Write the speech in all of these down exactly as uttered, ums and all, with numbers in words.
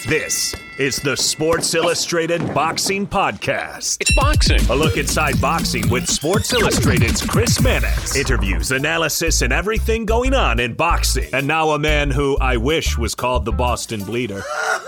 This is the Sports Illustrated Boxing Podcast. It's boxing. A look inside boxing with Sports Illustrated's Chris Mannix. Interviews, analysis, and everything going on in boxing. And now a man who I wish was called the Boston Bleeder.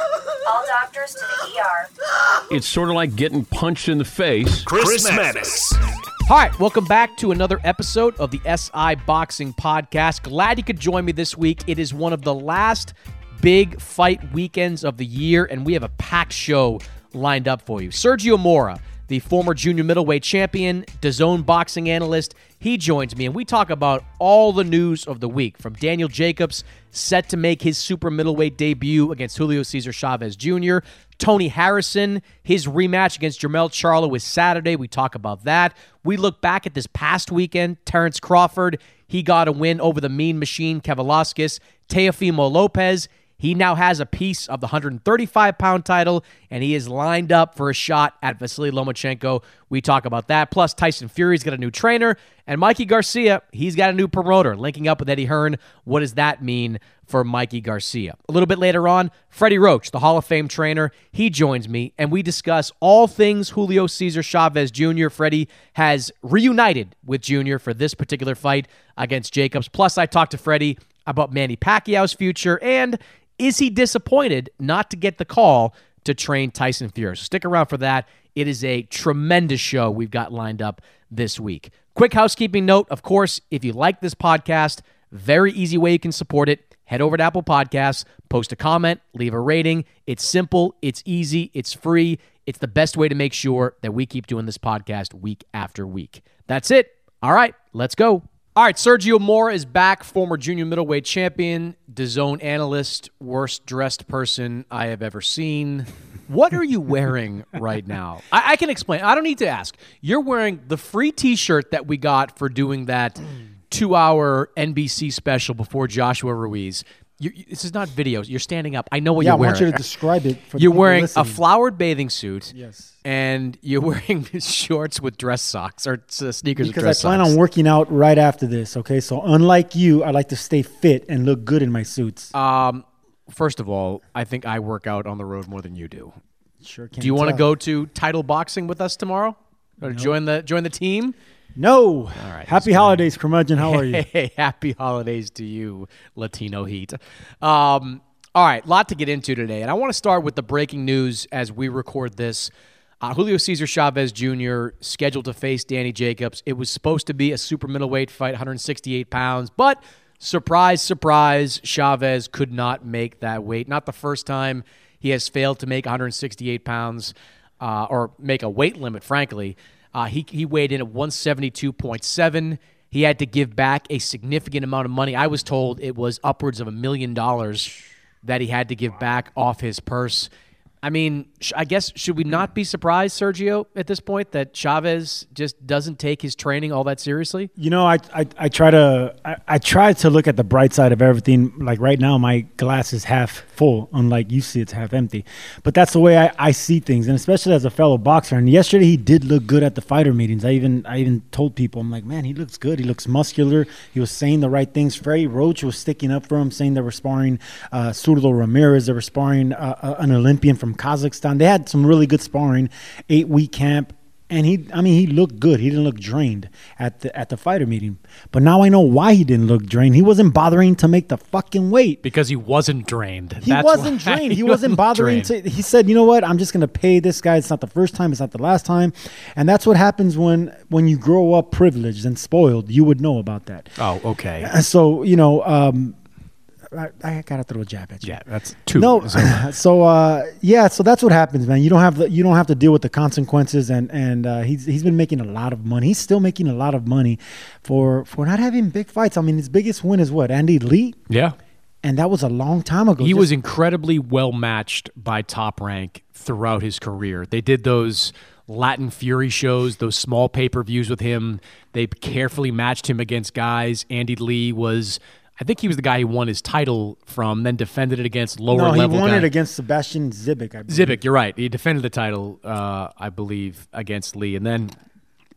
All doctors to the E R. It's sort of like getting punched in the face. Chris, Chris Mannix. All right, welcome back to another episode of the S I Boxing Podcast. Glad you could join me this week. It is one of the last big fight weekends of the year, and we have a packed show lined up for you. Sergio Mora, the former junior middleweight champion, DAZN boxing analyst, he joins me, and we talk about all the news of the week, from Daniel Jacobs, set to make his super middleweight debut against Julio Cesar Chavez Junior, Tony Harrison, his rematch against Jermell Charlo is Saturday. We talk about that. We look back at this past weekend. Terrence Crawford, he got a win over the Mean Machine, Kavaliauskas. Teofimo Lopez, he now has a piece of the one thirty-five pound title, and he is lined up for a shot at Vasily Lomachenko. We talk about that. Plus, Tyson Fury's got a new trainer, and Mikey Garcia, he's got a new promoter, linking up with Eddie Hearn. What does that mean for Mikey Garcia? A little bit later on, Freddie Roach, the Hall of Fame trainer, he joins me, and we discuss all things Julio Cesar Chavez Junior Freddie has reunited with Junior for this particular fight against Jacobs. Plus, I talked to Freddie about Manny Pacquiao's future, and is he disappointed not to get the call to train Tyson Fury? So stick around for that. It is a tremendous show we've got lined up this week. Quick housekeeping note, of course, if you like this podcast, very easy way you can support it. Head over to Apple Podcasts, post a comment, leave a rating. It's simple, it's easy, it's free. It's the best way to make sure that we keep doing this podcast week after week. That's it. All right, let's go. All right, Sergio Mora is back, former junior middleweight champion, DAZN analyst, worst dressed person I have ever seen. What are you wearing right now? I, I can explain. I don't need to ask. You're wearing the free T-shirt that we got for doing that two-hour N B C special before Joshua Ruiz. You, you, this is not videos. You're standing up. I know what yeah, you're wearing. I want you to describe it for You're the wearing listening. a flowered bathing suit. Yes. And you're wearing shorts with dress socks or uh, sneakers because with dress I plan socks. on working out right after this, okay? So unlike you, I like to stay fit and look good in my suits. Um, first of all, I think I work out on the road more than you do. Sure can Do you want to tell. go to Title Boxing with us tomorrow? Or Nope. join the join the team? No. All right, Happy that's holidays, Curmudgeon. How are you? Hey, happy holidays to you, Latino Heat. Um, all right, lot to get into today. And I want to start with the breaking news as we record this. Uh, Julio Cesar Chavez Junior scheduled to face Danny Jacobs. It was supposed to be a super middleweight fight, one sixty-eight pounds, but surprise, surprise, Chavez could not make that weight. Not the first time he has failed to make one sixty-eight pounds uh, or make a weight limit, frankly. Uh, he, he weighed in at one seventy-two point seven. He had to give back a significant amount of money. I was told it was upwards of a million dollars that he had to give back off his purse. I mean, sh- I guess, should we not be surprised, Sergio, at this point, that Chavez just doesn't take his training all that seriously? You know, I I, I try to I, I try to look at the bright side of everything. Like right now, my glass is half full, unlike you see it's half empty. But that's the way I, I see things, and especially as a fellow boxer. And yesterday he did look good at the fighter meetings. I even I even told people, I'm like, man, he looks good. He looks muscular. He was saying the right things. Freddie Roach was sticking up for him, saying they were sparring uh, Zurdo Ramirez. They were sparring uh, uh, an Olympian from Kazakhstan. They had some really good sparring, eight week camp, and he I mean he looked good. He didn't look drained at the at the fighter meeting. But now I know why he didn't look drained. He wasn't bothering to make the fucking weight. Because he wasn't drained. He That's wasn't why. drained. He wasn't bothering drained. to he said, "You know what? I'm just going to pay this guy. It's not the first time, it's not the last time." And that's what happens when when you grow up privileged and spoiled. You would know about that. Oh, okay. And so, you know, um I, I gotta throw a jab at you. Yeah, that's two. No, So- so uh, yeah, so that's what happens, man. You don't have the, you don't have to deal with the consequences, and and uh, he's he's been making a lot of money. He's still making a lot of money for for not having big fights. I mean, his biggest win is what, Andy Lee, yeah. and that was a long time ago. He Just- was incredibly well matched by Top Rank throughout his career. They did those Latin Fury shows, those small pay-per-views with him. They carefully matched him against guys. Andy Lee was, I think he was the guy he won his title from, then defended it against lower no, he level won guy. it against Sebastian Zibic. I believe. Zibic, you're right. He defended the title, uh, I believe, against Lee. And then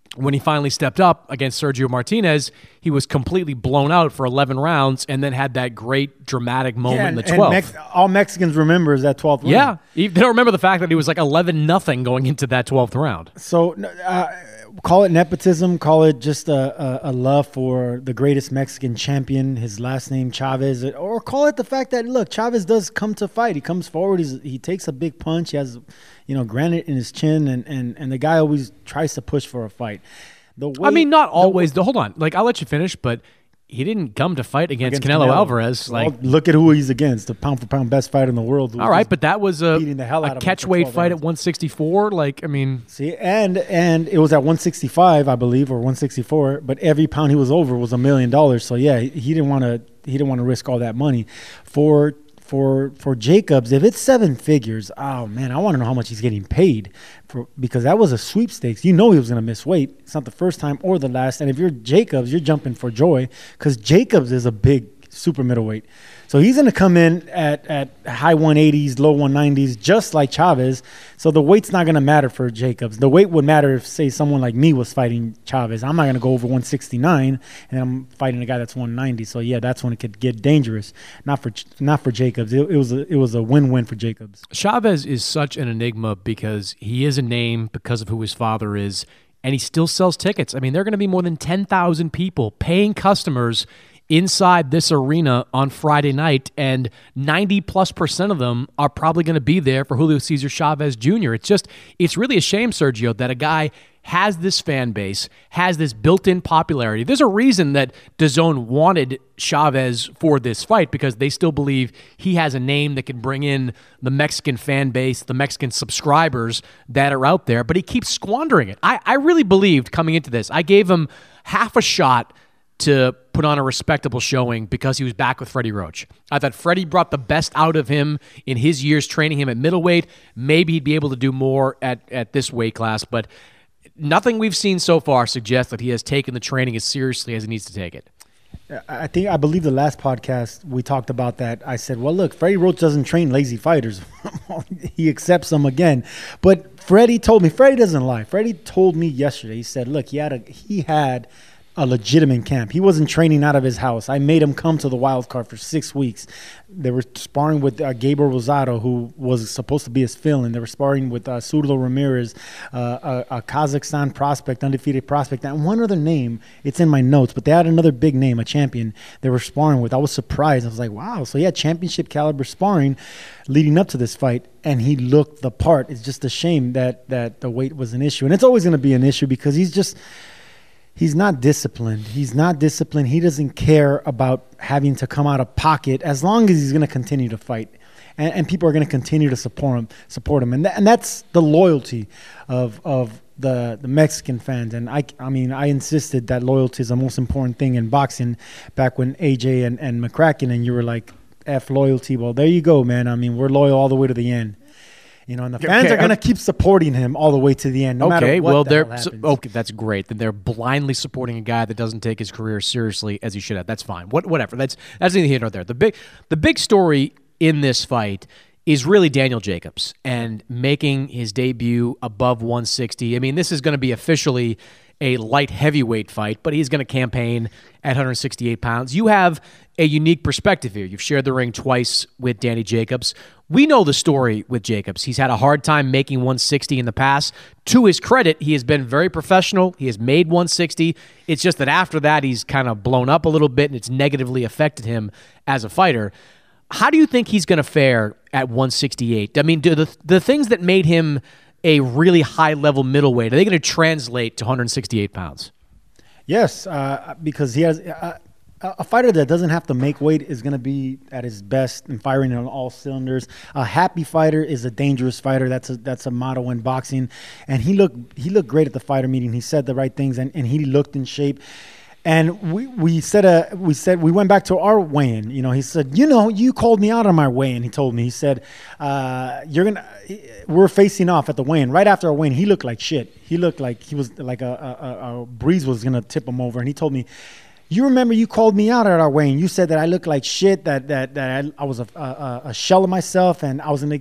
when he finally stepped up against Sergio Martinez, he was completely blown out for eleven rounds and then had that great dramatic moment Yeah, in and, the twelfth. and Mex- all Mexicans remember is that twelfth round. Yeah. They don't remember the fact that he was like eleven nothing going into that twelfth round. So uh, call it nepotism, call it just a, a, a love for the greatest Mexican champion, his last name Chavez, or call it the fact that, look, Chavez does come to fight. He comes forward, he's, he takes a big punch, he has, you know, granite in his chin, and, and, and the guy always tries to push for a fight. The way, I mean, not the- always. The, hold on. Like, I'll let you finish, but he didn't come to fight against, against Canelo, Canelo. Alvarez. Like, Well, look at who he's against, the pound for pound best fighter in the world. who all was right, just but that was a, beating the hell a out of him for catchweight twelve fight rounds. at one sixty-four. Like, I mean, See, and and it was at one sixty-five, I believe, or one sixty-four. But every pound he was over was a million dollars. So yeah, he, he didn't want to. He didn't want to risk all that money for for for Jacobs. If it's seven figures, oh man, I want to know how much he's getting paid for, because that was a sweepstakes. You know he was going to miss weight. It's not the first time or the last. And if you're Jacobs, you're jumping for joy because Jacobs is a big super middleweight. So he's going to come in at, at high one eighties, low one nineties, just like Chavez. So the weight's not going to matter for Jacobs. The weight would matter if, say, someone like me was fighting Chavez. I'm not going to go over one sixty-nine, and I'm fighting a guy that's one ninety. So, yeah, that's when it could get dangerous. Not for not for Jacobs. It, it was a, it was a win-win for Jacobs. Chavez is such an enigma because he is a name because of who his father is, and he still sells tickets. I mean, there are going to be more than ten thousand people, paying customers, inside this arena on Friday night, and ninety plus percent of them are probably going to be there for Julio Cesar Chavez Junior It's just, it's really a shame, Sergio, that a guy has this fan base, has this built-in popularity. There's a reason that DAZN wanted Chavez for this fight, because they still believe he has a name that can bring in the Mexican fan base, the Mexican subscribers that are out there, but he keeps squandering it. I, I really believed coming into this, I gave him half a shot to put on a respectable showing because he was back with Freddie Roach. I thought Freddie brought the best out of him in his years training him at middleweight. Maybe he'd be able to do more at, at this weight class, but nothing we've seen so far suggests that he has taken the training as seriously as he needs to take it. I think, I believe the last podcast we talked about that. I said, well, look, Freddie Roach doesn't train lazy fighters. He accepts them again. But Freddie told me, Freddie doesn't lie. Freddie told me yesterday, he said, look, he had a, he had a legitimate camp. He wasn't training out of his house. I made him come to the wild card for six weeks. They were sparring with uh, Gabriel Rosado, who was supposed to be his fill-in. They were sparring with uh, Surdo Ramirez, uh, a, a Kazakhstan prospect, undefeated prospect, and one other name. It's in my notes, but they had another big name, a champion they were sparring with. I was surprised. I was like, wow. So he had championship caliber sparring leading up to this fight, and he looked the part. It's just a shame that that the weight was an issue, and it's always going to be an issue because he's just – He's not disciplined. He's not disciplined. He doesn't care about having to come out of pocket as long as he's going to continue to fight. And, and people are going to continue to support him. Support him. And, th- and that's the loyalty of of the, the Mexican fans. And, I, I mean, I insisted that loyalty is the most important thing in boxing back when A J and, and McCracken, and you were like, F loyalty. Well, there you go, man. I mean, we're loyal all the way to the end. You know, and the fans Okay, are going to keep supporting him all the way to the end, no matter okay, what well, the they're hell so, happens. okay. That's great. Then they're blindly supporting a guy that doesn't take his career seriously as he should have. That's fine. What, whatever. That's that's neither here nor there. The big, the big story in this fight is really Daniel Jacobs and making his debut above one sixty. I mean, this is going to be officially a light heavyweight fight, but he's going to campaign at one sixty-eight pounds. You have a unique perspective here. You've shared the ring twice with Danny Jacobs. We know the story with Jacobs. He's had a hard time making one sixty in the past. To his credit, he has been very professional. He has made one sixty. It's just that after that, he's kind of blown up a little bit, and it's negatively affected him as a fighter. How do you think he's going to fare at one sixty-eight? I mean, do the the things that made him a really high-level middleweight, are they going to translate to one sixty-eight pounds? Yes, uh, because he has uh, a fighter that doesn't have to make weight is going to be at his best and firing on all cylinders. A happy fighter is a dangerous fighter. That's a that's a motto in boxing. And he looked he looked great at the fighter meeting. He said the right things, and, and he looked in shape. And we we said a we said we went back to our weigh-in. You know, he said, you know, you called me out on my weigh-in. He told me, he said, uh, you're gonna we're facing off at the weigh-in. Right after our weigh-in, he looked like shit. He looked like he was like a, a, a breeze was gonna tip him over. And he told me, you remember you called me out at our weigh-in. You said that I looked like shit, that that that I, I was a, a, a shell of myself, and I was gonna get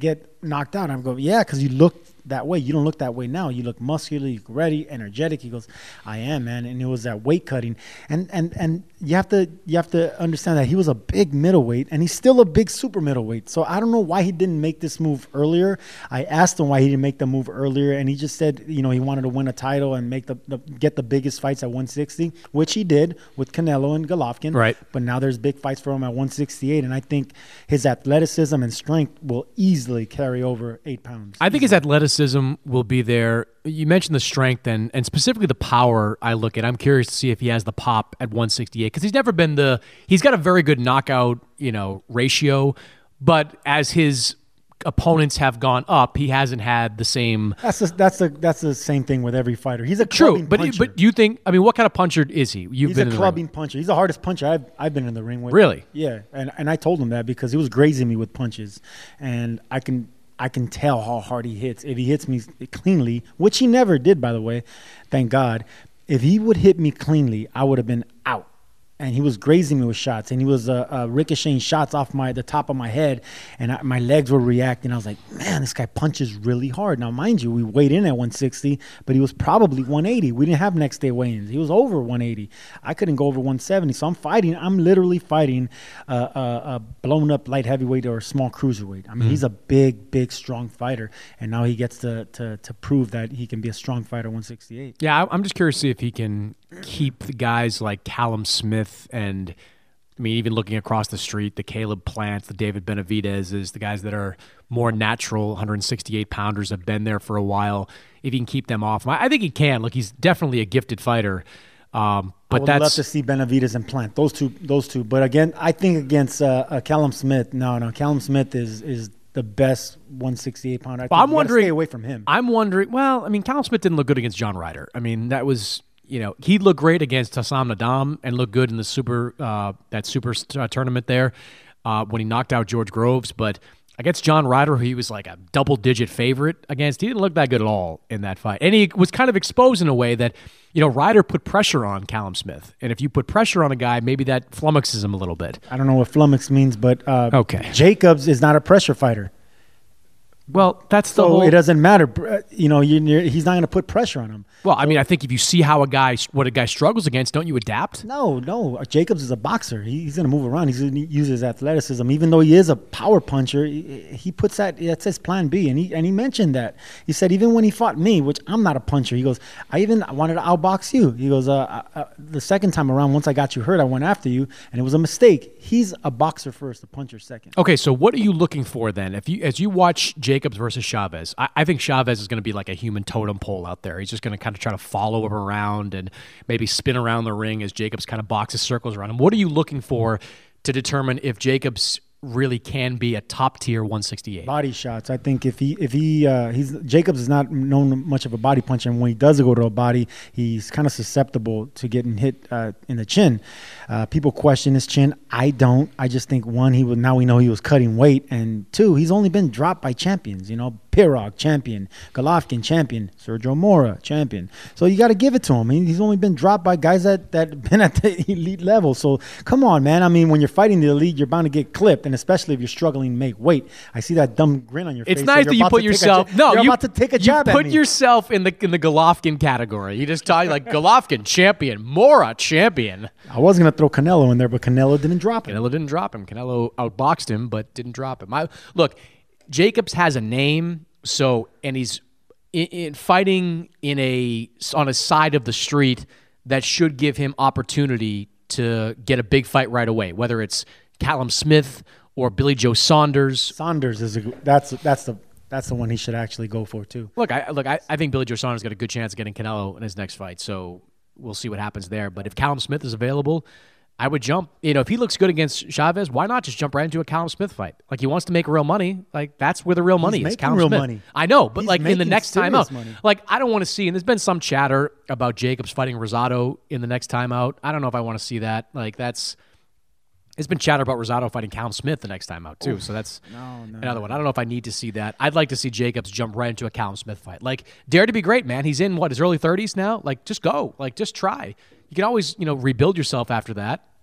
knocked out. I'm going, yeah, because you look that way. You don't look that way now. You look muscular, you look ready, energetic. He goes, I am, man. And it was that weight cutting. And and and you have to you have to understand that he was a big middleweight, and he's still a big super middleweight. So I don't know why he didn't make this move earlier. I asked him why he didn't make the move earlier, and he just said, you know, he wanted to win a title and make the, the get the biggest fights at one sixty, which he did with Canelo and Golovkin. Right. But now there's big fights for him at one sixty-eight, and I think his athleticism and strength will easily carry over eight pounds. I think his athleticism will be there. You mentioned the strength and, and specifically the power I look at. I'm curious to see if he has the pop at one sixty-eight because he's never been the – he's got a very good knockout, you know, ratio, but as his opponents have gone up, he hasn't had the same – That's a, that's a, that's the same thing with every fighter. He's a True, clubbing but puncher. but you think – I mean, what kind of puncher is he? You've He's been a in clubbing the ring. puncher. He's the hardest puncher I've I've been in the ring with. Really? Yeah, and and I told him that because he was grazing me with punches, and I can I can tell how hard he hits. If he hits me cleanly, which he never did, by the way, thank God. If he would hit me cleanly, I would have been out. And he was grazing me with shots, and he was uh, uh, ricocheting shots off my the top of my head, and I, my legs were reacting. I was like, man, this guy punches really hard. Now, mind you, we weighed in at one sixty, but he was probably one eighty. We didn't have next day weigh-ins. He was over one eighty. I couldn't go over one seventy, so I'm fighting. I'm literally fighting uh, a, a blown-up light heavyweight or a small cruiserweight. I mean, mm-hmm. he's a big, big, strong fighter, and now he gets to, to, to prove that he can be a strong fighter at one sixty-eight. Yeah, I'm just curious to see if he can keep the guys like Callum Smith and, I mean, even looking across the street, the Caleb Plants, the David Benavidez's, the guys that are more natural one sixty-eight pounders have been there for a while. If he can keep them off, I think he can. Look, he's definitely a gifted fighter. Um, but I would that's love to see Benavidez and Plant, those two, those two. But again, I think against uh, uh, Callum Smith, no, no, Callum Smith is is the best one sixty-eight pounder. I think well, I'm you wondering. stay away from him. I'm wondering. Well, I mean, Callum Smith didn't look good against John Ryder. I mean, that was. You know, he looked great against Hassam Nadam and looked good in the super uh, that super uh, tournament there uh, when he knocked out George Groves. But against John Ryder, who he was like a double-digit favorite against, he didn't look that good at all in that fight. And he was kind of exposed in a way that, you know, Ryder put pressure on Callum Smith. And if you put pressure on a guy, maybe that flummoxes him a little bit. I don't know what flummox means, but uh, okay. Jacobs is not a pressure fighter. Well, that's the so whole... it doesn't matter. You know, you, you're, he's not going to put pressure on him. Well, I mean, I think if you see how a guy, what a guy struggles against, don't you adapt? No, no. Jacobs is a boxer. He, he's going to move around. He's going to use his athleticism. Even though he is a power puncher, he, he puts that, that's his plan B. And he and he mentioned that. He said, even when he fought me, which I'm not a puncher, he goes, I even wanted to outbox you. He goes, uh, uh, the second time around, once I got you hurt, I went after you, and it was a mistake. He's a boxer first, a puncher second. Okay, so what are you looking for then? If you As you watch Jacobs versus Chavez, I, I think Chavez is going to be like a human totem pole out there. He's just going to kind of try to follow him around and maybe spin around the ring as Jacobs kind of boxes circles around him. What are you looking for to determine if Jacobs really can be a top tier one sixty-eight? Body shots. I think if he if he uh, he's Jacobs is not known much of a body puncher, and when he does go to a body, he's kind of susceptible to getting hit uh, in the chin. Uh, people question his chin. I don't. I just think one, he was now we know he was cutting weight, and two, he's only been dropped by champions. You know, Pirog, champion, Golovkin, champion, Sergio Mora, champion. So you got to give it to him. He's only been dropped by guys that that been at the elite level. So come on, man. I mean, when you're fighting the elite, you're bound to get clipped, and especially if you're struggling to make weight. I see that dumb grin on your it's face. It's nice that you put yourself. A, no, you're you, about to take a jab you at put me. yourself in the in the Golovkin category. You just tell you like Golovkin champion, Mora champion. I was gonna throw Canelo in there, but Canelo didn't drop him. Canelo didn't drop him. Canelo outboxed him, but didn't drop him. I, look, Jacobs has a name, so and he's in, in fighting in a on a side of the street that should give him opportunity to get a big fight right away. Whether it's Callum Smith or Billy Joe Saunders. Saunders is a that's that's the that's the one he should actually go for too. Look, I look, I, I think Billy Joe Saunders got a good chance of getting Canelo in his next fight. So we'll see what happens there. But if Callum Smith is available, I would jump. You know, if he looks good against Chavez, why not just jump right into a Callum Smith fight? Like, he wants to make real money. Like, that's where the real money He's is. Callum real Smith. money. I know, but He's like in the next time out, money. like I don't want to see. And there's been some chatter about Jacobs fighting Rosado in the next time out. I don't know if I want to see that. Like that's. It's been chatter about Rosado fighting Callum Smith the next time out too. Oof. So that's no, no, another no. one. I don't know if I need to see that. I'd like to see Jacobs jump right into a Callum Smith fight. Like, dare to be great, man. He's in what, his early thirties now. Like, just go. Like, just try. You can always, you know, rebuild yourself after that.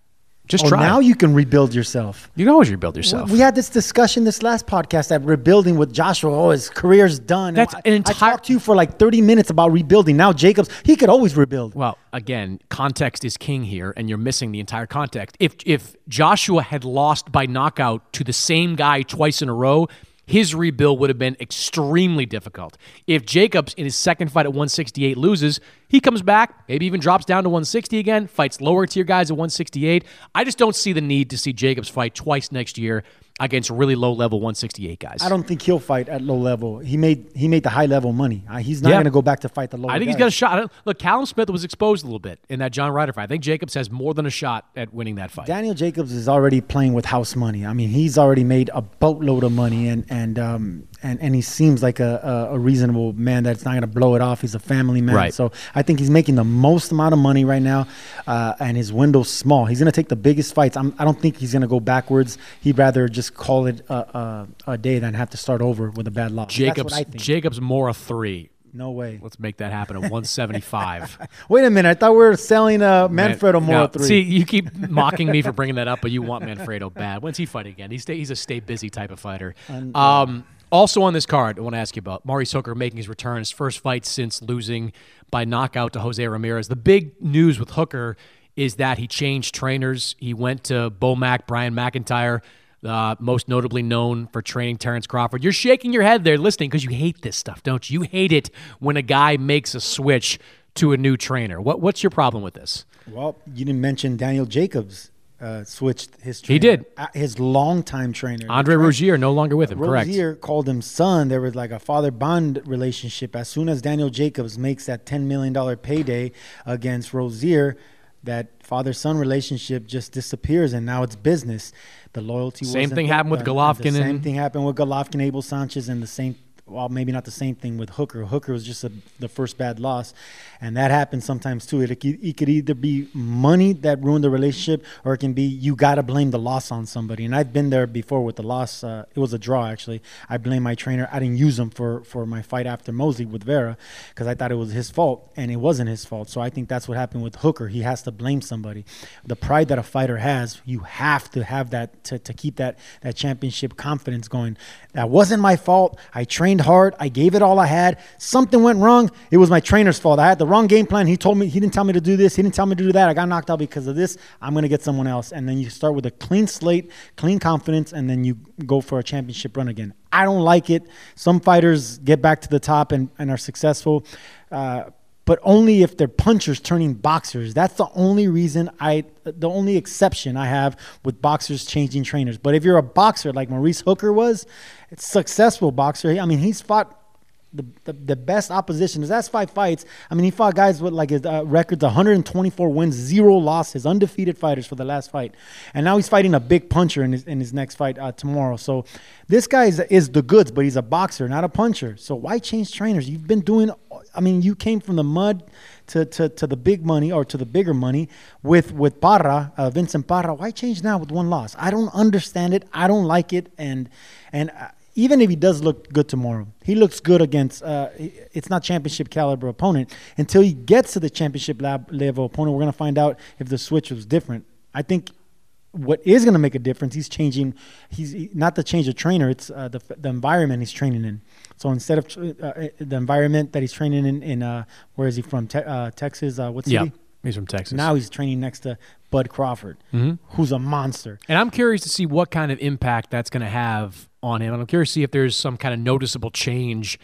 Just oh, try. now you can rebuild yourself. You can always rebuild yourself. We had this discussion this last podcast that rebuilding with Joshua. Oh, his career's done. That's I, an entire- I talked to you for like thirty minutes about rebuilding. Now Jacobs, he could always rebuild. Well, again, context is king here, and you're missing the entire context. If if Joshua had lost by knockout to the same guy twice in a row, his rebuild would have been extremely difficult. If Jacobs, in his second fight at one sixty-eight, loses, he comes back, maybe even drops down to one sixty again, fights lower tier guys at one sixty-eight. I just don't see the need to see Jacobs fight twice next year against really low-level one sixty-eight guys. I don't think he'll fight at low level. He made he made the high level money. Uh, he's not Yeah. going to go back to fight the low. I think he's got a shot. I don't, look, Callum Smith was exposed a little bit in that John Ryder fight. I think Jacobs has more than a shot at winning that fight. Daniel Jacobs is already playing with house money. I mean, he's already made a boatload of money, and and um and, and he seems like a, a, a reasonable man that's not going to blow it off. He's a family man, Right. So I think he's making the most amount of money right now, uh, and his window's small. He's going to take the biggest fights. I'm, I don't think he's going to go backwards. He'd rather just call it a, a, a day than have to start over with a bad loss. Jacobs, That's what I think. Jacobs Mora three. No way. Let's make that happen at one seventy-five. Wait a minute. I thought we were selling uh, Manfredo Man- Mora no, three. See, you keep mocking me for bringing that up, but you want Manfredo bad. When's he fighting again? He's stay, he's a stay busy type of fighter. Um, also on this card, I want to ask you about Maurice Hooker making his return, his first fight since losing by knockout to Jose Ramirez. The big news with Hooker is that he changed trainers. He went to Bomac, Brian McIntyre, uh, most notably known for training Terrence Crawford. You're shaking your head there listening because you hate this stuff, don't you? You hate it when a guy makes a switch to a new trainer. What, what's your problem with this? Well, you didn't mention Daniel Jacobs uh, switched his trainer. He did. Uh, his longtime trainer. Andre Rozier no longer with him, correct? Rozier called him son. There was like a father-bond relationship. As soon as Daniel Jacobs makes that ten million dollars payday against Rozier, that father-son relationship just disappears, and now it's business. The loyalty Same wasn't thing there. happened with Uh, Golovkin The same and- thing happened with Golovkin, Abel Sanchez, and the same well, maybe not the same thing with Hooker. Hooker was just a, the first bad loss, and that happens sometimes too. It, it could either be money that ruined the relationship, or it can be you got to blame the loss on somebody. And I've been there before with the loss. Uh, it was a draw, actually. I blame my trainer. I didn't use him for, for my fight after Mosley with Vera because I thought it was his fault, and it wasn't his fault. So I think that's what happened with Hooker. He has to blame somebody. The pride that a fighter has, you have to have that to, to keep that, that championship confidence going. That wasn't my fault. I trained hard. I gave it all I had. Something went wrong. It was my trainer's fault. I had the wrong game plan. He told me, he didn't tell me to do this. He didn't tell me to do that. I got knocked out because of this. I'm going to get someone else. And then you start with a clean slate, clean confidence, and then you go for a championship run again. I don't like it. Some fighters get back to the top and, and are successful, uh, but only if they're punchers turning boxers. That's the only reason I, the only exception I have with boxers changing trainers. But if you're a boxer like Maurice Hooker was, it's successful boxer. I mean, he's fought the, the the best opposition. His last five fights, I mean, he fought guys with like his uh, records, one hundred twenty-four wins, zero losses, undefeated fighters for the last fight. And now he's fighting a big puncher in his in his next fight uh, tomorrow. So this guy is, is the goods, but he's a boxer, not a puncher. So why change trainers? You've been doing, I mean, you came from the mud to, to, to the big money or to the bigger money with, with Parra, uh, Vincent Parra. Why change now with one loss? I don't understand it. I don't like it. And, and, uh, even if he does look good tomorrow, he looks good against, uh, it's not championship caliber opponent. Until he gets to the championship lab level opponent, we're going to find out if the switch was different. I think what is going to make a difference, he's changing, he's not the change of trainer, it's uh, the, the environment he's training in. So instead of uh, the environment that he's training in, in uh, where is he from, Te- uh, Texas, uh, what city? Yeah, he's from Texas. Now he's training next to Bud Crawford, mm-hmm. who's a monster. And I'm curious to see what kind of impact that's going to have on him. And I'm curious to see if there's some kind of noticeable change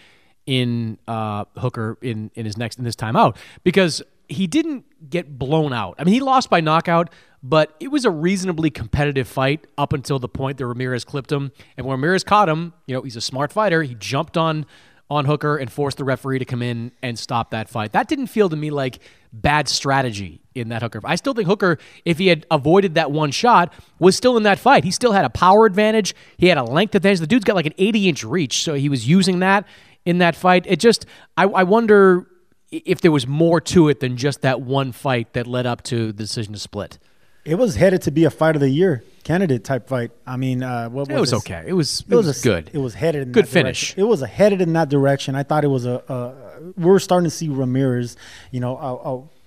in uh, Hooker in, in his next in this time out, because he didn't get blown out. I mean, he lost by knockout, but it was a reasonably competitive fight up until the point that Ramirez clipped him. And when Ramirez caught him, you know, he's a smart fighter. He jumped on on Hooker and forced the referee to come in and stop that fight. That didn't feel to me like bad strategy in that Hooker. I still think Hooker, if he had avoided that one shot, was still in that fight. He still had a power advantage. He had a length advantage. The dude's got like an eighty-inch reach, so he was using that in that fight. It just, I, I wonder if there was more to it than just that one fight that led up to the decision to split. It was headed to be a fight of the year candidate type fight. I mean, uh, what was it was this? okay. It was it, It was, was a, good. It was headed in good that finish. Direction. It was a headed in that direction. I thought it was a. a we're starting to see Ramirez, you know, a, a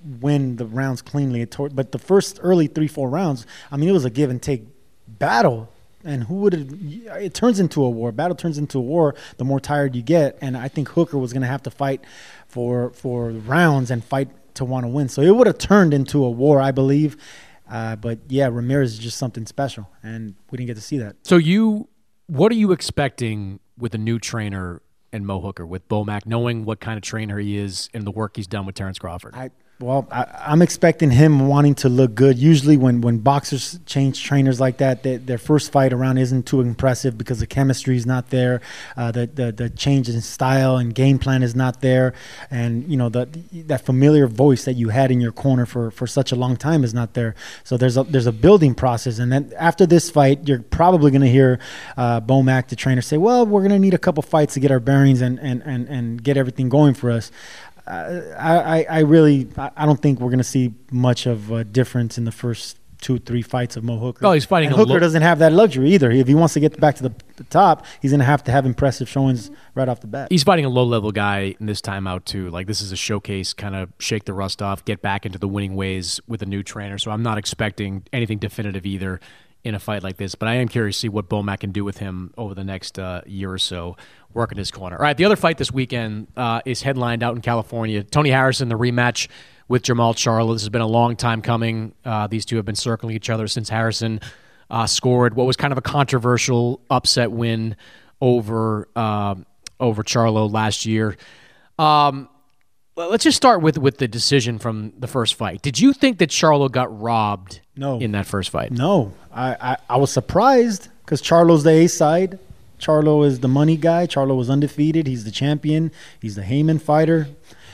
win the rounds cleanly. But the first early three, four rounds, I mean, it was a give and take battle. And who would it, it turns into a war. Battle turns into a war the more tired you get. And I think Hooker was going to have to fight for for rounds and fight to want to win. So it would have turned into a war, I believe. Uh, but, yeah, Ramirez is just something special, and we didn't get to see that. So you, what are you expecting with a new trainer and Mo Hooker, with Bomac, knowing what kind of trainer he is and the work he's done with Terrence Crawford? I Well, I, I'm expecting him wanting to look good. Usually when, when boxers change trainers like that, they, their first fight around isn't too impressive because the chemistry is not there. Uh, the, the the change in style and game plan is not there. And, you know, the, that familiar voice that you had in your corner for, for such a long time is not there. So there's a, there's a building process. And then after this fight, you're probably going to hear uh, Bomac, the trainer, say, well, we're going to need a couple fights to get our bearings and, and, and, and get everything going for us. Uh, I, I really I don't think we're going to see much of a difference in the first two, three fights of Mo Hooker. Oh, he's fighting and a Hooker lo- doesn't have that luxury either. If he wants to get back to the, the top, he's going to have to have impressive showings right off the bat. He's fighting a low-level guy in this time out, too. Like, this is a showcase, kind of shake the rust off, get back into the winning ways with a new trainer. So I'm not expecting anything definitive either in a fight like this. But I am curious to see what Bomac can do with him over the next uh, year or so, working his corner. All right, the other fight this weekend uh, is headlined out in California. Tony Harrison, the rematch with Jermall Charlo. This has been a long time coming. Uh, these two have been circling each other since Harrison uh, scored what was kind of a controversial upset win over uh, over Charlo last year. Um, let's just start with, with the decision from the first fight. Did you think that Charlo got robbed No. in that first fight? No. I, I, I was surprised because Charlo's the A side. Charlo is the money guy. Charlo was undefeated. He's the champion. He's the Heyman fighter.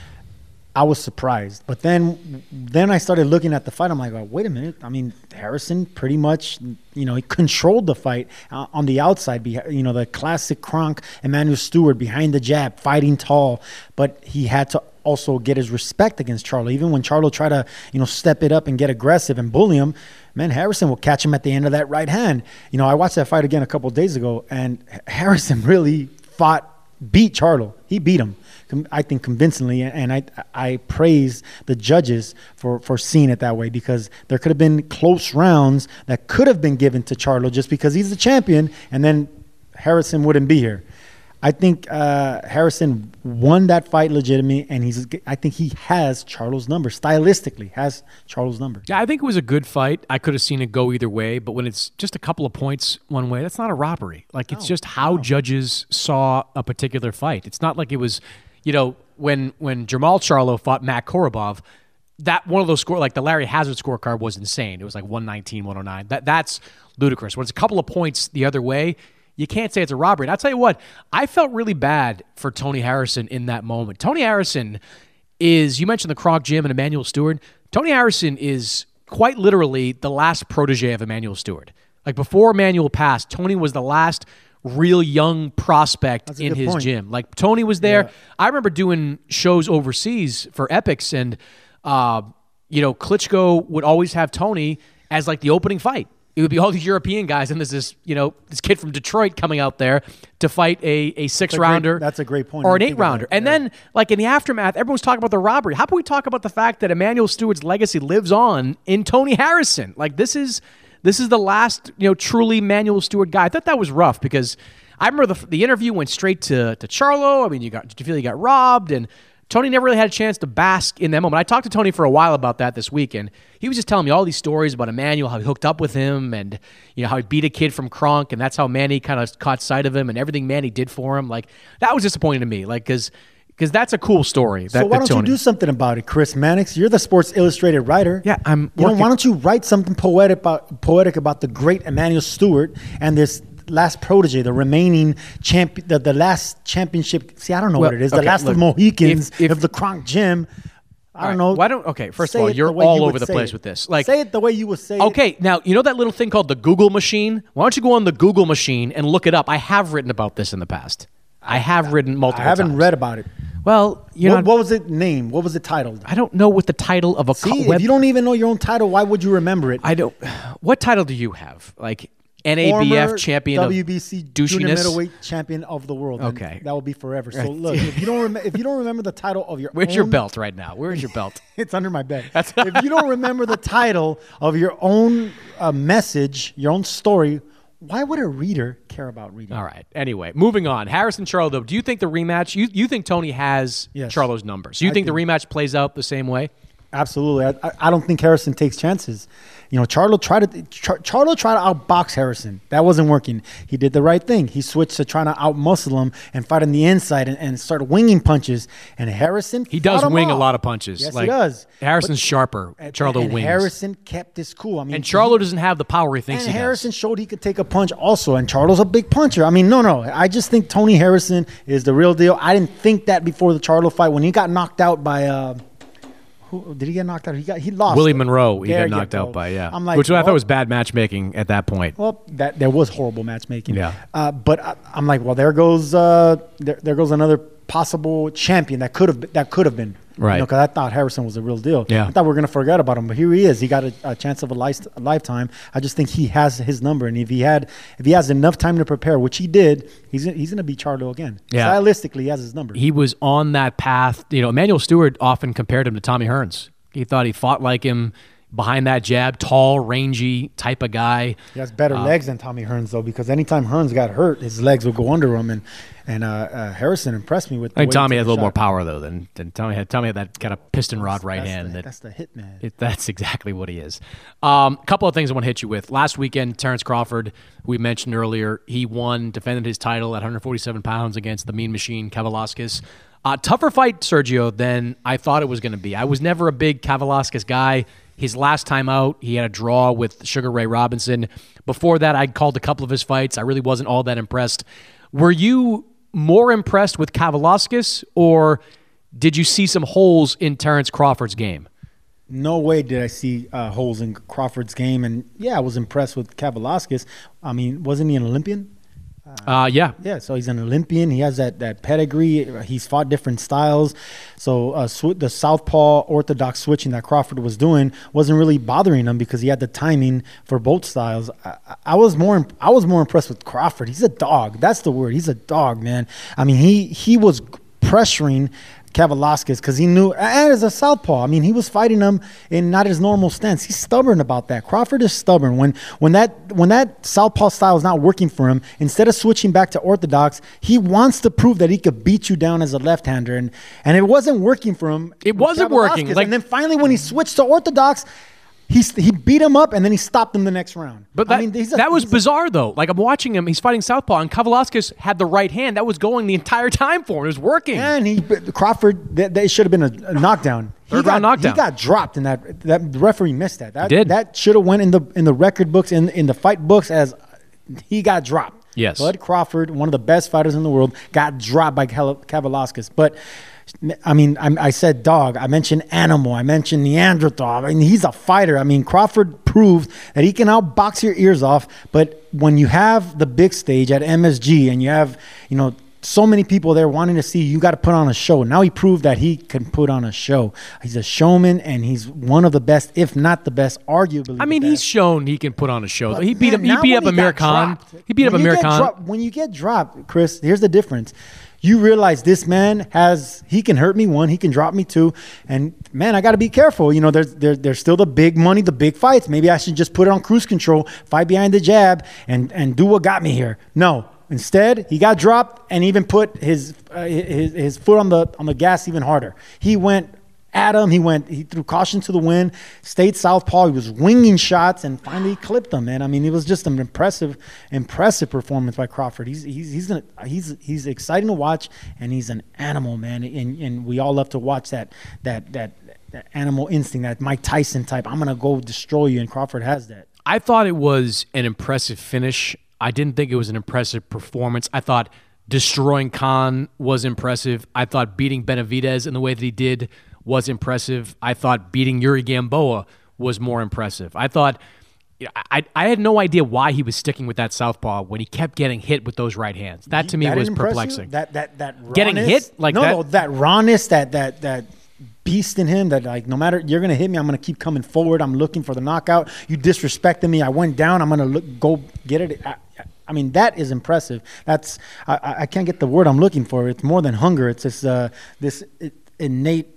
I was surprised. But then then I started looking at the fight. I'm like, oh, wait a minute. I mean, Harrison pretty much, you know, he controlled the fight uh, on the outside. You know, the classic Kronk, Emmanuel Stewart behind the jab, fighting tall. But he had to also get his respect against Charlo. Even when Charlo tried to, you know, step it up and get aggressive and bully him, man, Harrison will catch him at the end of that right hand. You know, I watched that fight again a couple of days ago, and Harrison really fought, beat Charlo. He beat him, I think, convincingly, and I I praise the judges for, for seeing it that way, because there could have been close rounds that could have been given to Charlo just because he's the champion, and then Harrison wouldn't be here. I think uh, Harrison won that fight legitimately, and he's. I think he has Charlo's number. Stylistically, has Charlo's number. Yeah, I think it was a good fight. I could have seen it go either way, but when it's just a couple of points one way, that's not a robbery. Like, it's No, just how no. judges saw a particular fight. It's not like it was, you know, when when Jermall Charlo fought Matt Korobov, that one of those score, like the Larry Hazard scorecard was insane. It was like one nineteen, one oh nine. That That's ludicrous. When it's a couple of points the other way, you can't say it's a robbery. And I'll tell you what, I felt really bad for Tony Harrison in that moment. Tony Harrison is, you mentioned the Kronk Gym and Emmanuel Stewart. Tony Harrison is quite literally the last protege of Emmanuel Stewart. Like, before Emmanuel passed, Tony was the last real young prospect That's a in good his point. gym. Like, Tony was there. Yeah. I remember doing shows overseas for Epics, and, uh, you know, Klitschko would always have Tony as like the opening fight. It would be all these European guys, and there's this, you know, this kid from Detroit coming out there to fight a, a six-rounder. That's a great point. Or I an didn't think of eight-rounder. that. And Yeah. then, like, in the aftermath, everyone's talking about the robbery. How can we talk about the fact that Emmanuel Stewart's legacy lives on in Tony Harrison? Like, this is this is the last, you know, truly Emmanuel Stewart guy. I thought that was rough, because I remember the the interview went straight to, to Charlo. I mean, you got did you feel you got robbed? And Tony never really had a chance to bask in that moment. I talked to Tony for a while about that this weekend. He was just telling me all these stories about Emmanuel, how he hooked up with him, and, you know, how he beat a kid from Kronk, and that's how Manny kind of caught sight of him, and everything Manny did for him. Like, that was disappointing to me, like, because because that's a cool story. That, So why that don't Tony, you do something about it, Chris Mannix? You're the Sports Illustrated writer. Yeah, I'm You know, working- why don't you write something poetic about poetic about the great Emmanuel Stewart and this last protege, the remaining champ, the, the last championship. See, I don't know Well, what it is. okay, the last look, of Mohicans if- if- of the Kronk Gym. I All don't right, know. Why don't okay? First Say of all, it you're the way all you over would the say place it. with this. Like, say it the way you would say it. okay, now, you know that little thing called the Google machine? Why don't you go on the Google machine and look it up? I have written about this in the past. I have written I multiple haven't times. read about it. Well, you're What, not, what was it named? What was it titled? I don't know what the title of a See, co- if web. you don't even know your own title, why would you remember it? I don't. What title do you have? Like, N A B F Former champion W of B C junior douchiness. middleweight champion of the world. And Okay. that will be forever. So look, if you don't rem- if you don't remember the title of your Where's own, your belt right now? Where's your belt? it's under my bed. If you don't remember the title of your own uh, message, your own story, why would a reader care about reading? All right. Anyway, moving on. Harrison Charlo, though, do you think the rematch, you, you think Tony has Yes. Charlo's numbers? Do you I think the think- rematch plays out the same way? Absolutely. I, I- I don't think Harrison takes chances. You know, Charlo tried to Char, Charlo tried to outbox Harrison. That wasn't working. He did the right thing. He switched to trying to outmuscle him and fight on the inside and, and start winging punches. And Harrison, He does fought him wing a off. lot of punches. Yes, like, he does. Harrison's But- sharper. And- Charlo and wings. Harrison kept his cool. I mean, and Charlo doesn't have the power he thinks And he Harrison does. showed he could take a punch also, and Charlo's a big puncher. I mean, no, no. I just think Tony Harrison is the real deal. I didn't think that before the Charlo fight. When he got knocked out by, uh, who did he get knocked out? He got he lost. Willie Monroe, he There got you knocked go. out by, yeah. I'm like, Which I thought well- was bad matchmaking at that point. Well, that there was horrible matchmaking. Yeah. Uh, but I, I'm like, well, there goes uh, there, there goes another possible champion that could have that could have been. Right. Because I thought Harrison was a real deal. Yeah. I thought we were going to forget about him, but here he is. He got a, a chance of a, life, a lifetime. I just think he has his number, and if he had, if he has enough time to prepare, which he did, he's he's going to beat Charlo again. Yeah. Stylistically, he has his number. He was on that path. You know, Emmanuel Stewart often compared him to Tommy Hearns. He thought he fought like him behind that jab, tall, rangy type of guy. He has better Uh, legs than Tommy Hearns, though, because anytime Hearns got hurt, his legs would go under him, and and uh, uh, Harrison impressed me with. The I think way he Tommy took had a the little more shot. power though than, than Tommy had. Tommy had that kind of piston rod right That's hand. the, that that's the hitman. It, that's exactly what he is. A um, couple of things I want to hit you with. Last weekend, Terrence Crawford, who we mentioned earlier, he won, defended his title at one forty-seven pounds against the Mean Machine, Kavaliauskas. Uh, tougher fight, Sergio, than I thought it was going to be. I was never a big Kavaliauskas guy. His last time out, he had a draw with Sugar Ray Robinson. Before that, I'd called a couple of his fights. I really wasn't all that impressed. Were you more impressed with Kavaliauskas, or did you see some holes in Terrence Crawford's game? No way did I see uh, holes in Crawford's game, and yeah, I was impressed with Kavaliauskas. I mean, wasn't he an Olympian? Uh, yeah. Yeah, so he's an Olympian. He has that, that pedigree. He's fought different styles. So uh, sw- the southpaw orthodox switching that Crawford was doing wasn't really bothering him because he had the timing for both styles. I, I was more imp- I was more impressed with Crawford. He's a dog. That's the word. He's a dog, man. I mean, he he was pressuring Kavaliauskas because he knew, and as a southpaw, I mean, he was fighting him in not his normal stance. He's stubborn about that. Crawford is stubborn. When when that when that southpaw style is not working for him, instead of switching back to orthodox, he wants to prove that he could beat you down as a left-hander, and and it wasn't working for him. It with wasn't working. Kavaliauskas. Like- and then finally, when he switched to orthodox, he he beat him up, and then he stopped him the next round. But that, I mean, he's a- that was he's a- bizarre, though. Like, I'm watching him. He's fighting southpaw, and Kavaliauskas had the right hand. That was going the entire time for him. It was working. And he Crawford, that, that should have been a, a knockdown. Third he got, round knockdown. He got dropped in that. That the referee missed that. That He did. That should have went in the in the record books in in the fight books as he got dropped. Yes. Bud Crawford, one of the best fighters in the world, got dropped by Kavaliauskas. But I mean, I, I said dog. I mentioned animal. I mentioned Neanderthal. I mean, he's a fighter. I mean, Crawford proved that he can outbox your ears off. But when you have the big stage at M S G and you have, you know, so many people there wanting to see you, you got to put on a show. Now he proved that he can put on a show. He's a showman, and he's one of the best, if not the best, arguably. I mean, the he's best. shown he can put on a show. But he beat man, up. He now beat when up Amir got Khan. dropped- He beat up when you Amir get Khan. dropped- when you get dropped, Chris, here's the difference. You realize this man has, he can hurt me one, he can drop me two, and man, I got to be careful. You know, there's there, there's still the big money, the big fights. Maybe I should just put it on cruise control, fight behind the jab, and and do what got me here. No, instead he got dropped and even put his uh, his his foot on the on the gas even harder. He went at him. He went. He threw caution to the wind. Stayed southpaw. He was winging shots, and finally he clipped him. Man, I mean, it was just an impressive, impressive performance by Crawford. He's he's he's gonna, he's he's exciting to watch, and he's an animal, man. And and we all love to watch that that that, that animal instinct, that Mike Tyson type. I'm gonna go destroy you, and Crawford has that. I thought it was an impressive finish. I didn't think it was an impressive performance. I thought destroying Khan was impressive. I thought beating Benavidez in the way that he did was impressive. I thought beating Yuri Gamboa was more impressive. I thought I I had no idea why he was sticking with that southpaw when he kept getting hit with those right hands. That to me That was didn't impress you? perplexing. That that that rawness, Getting hit like no, that? no, that rawness, that that that beast in him that, like, no matter you're going to hit me, I'm going to keep coming forward. I'm looking for the knockout. You disrespected me. I went down. I'm going to look, go get it. I, I mean, that is impressive. That's I, I can't get the word I'm looking for. It's more than hunger. It's this uh, this innate.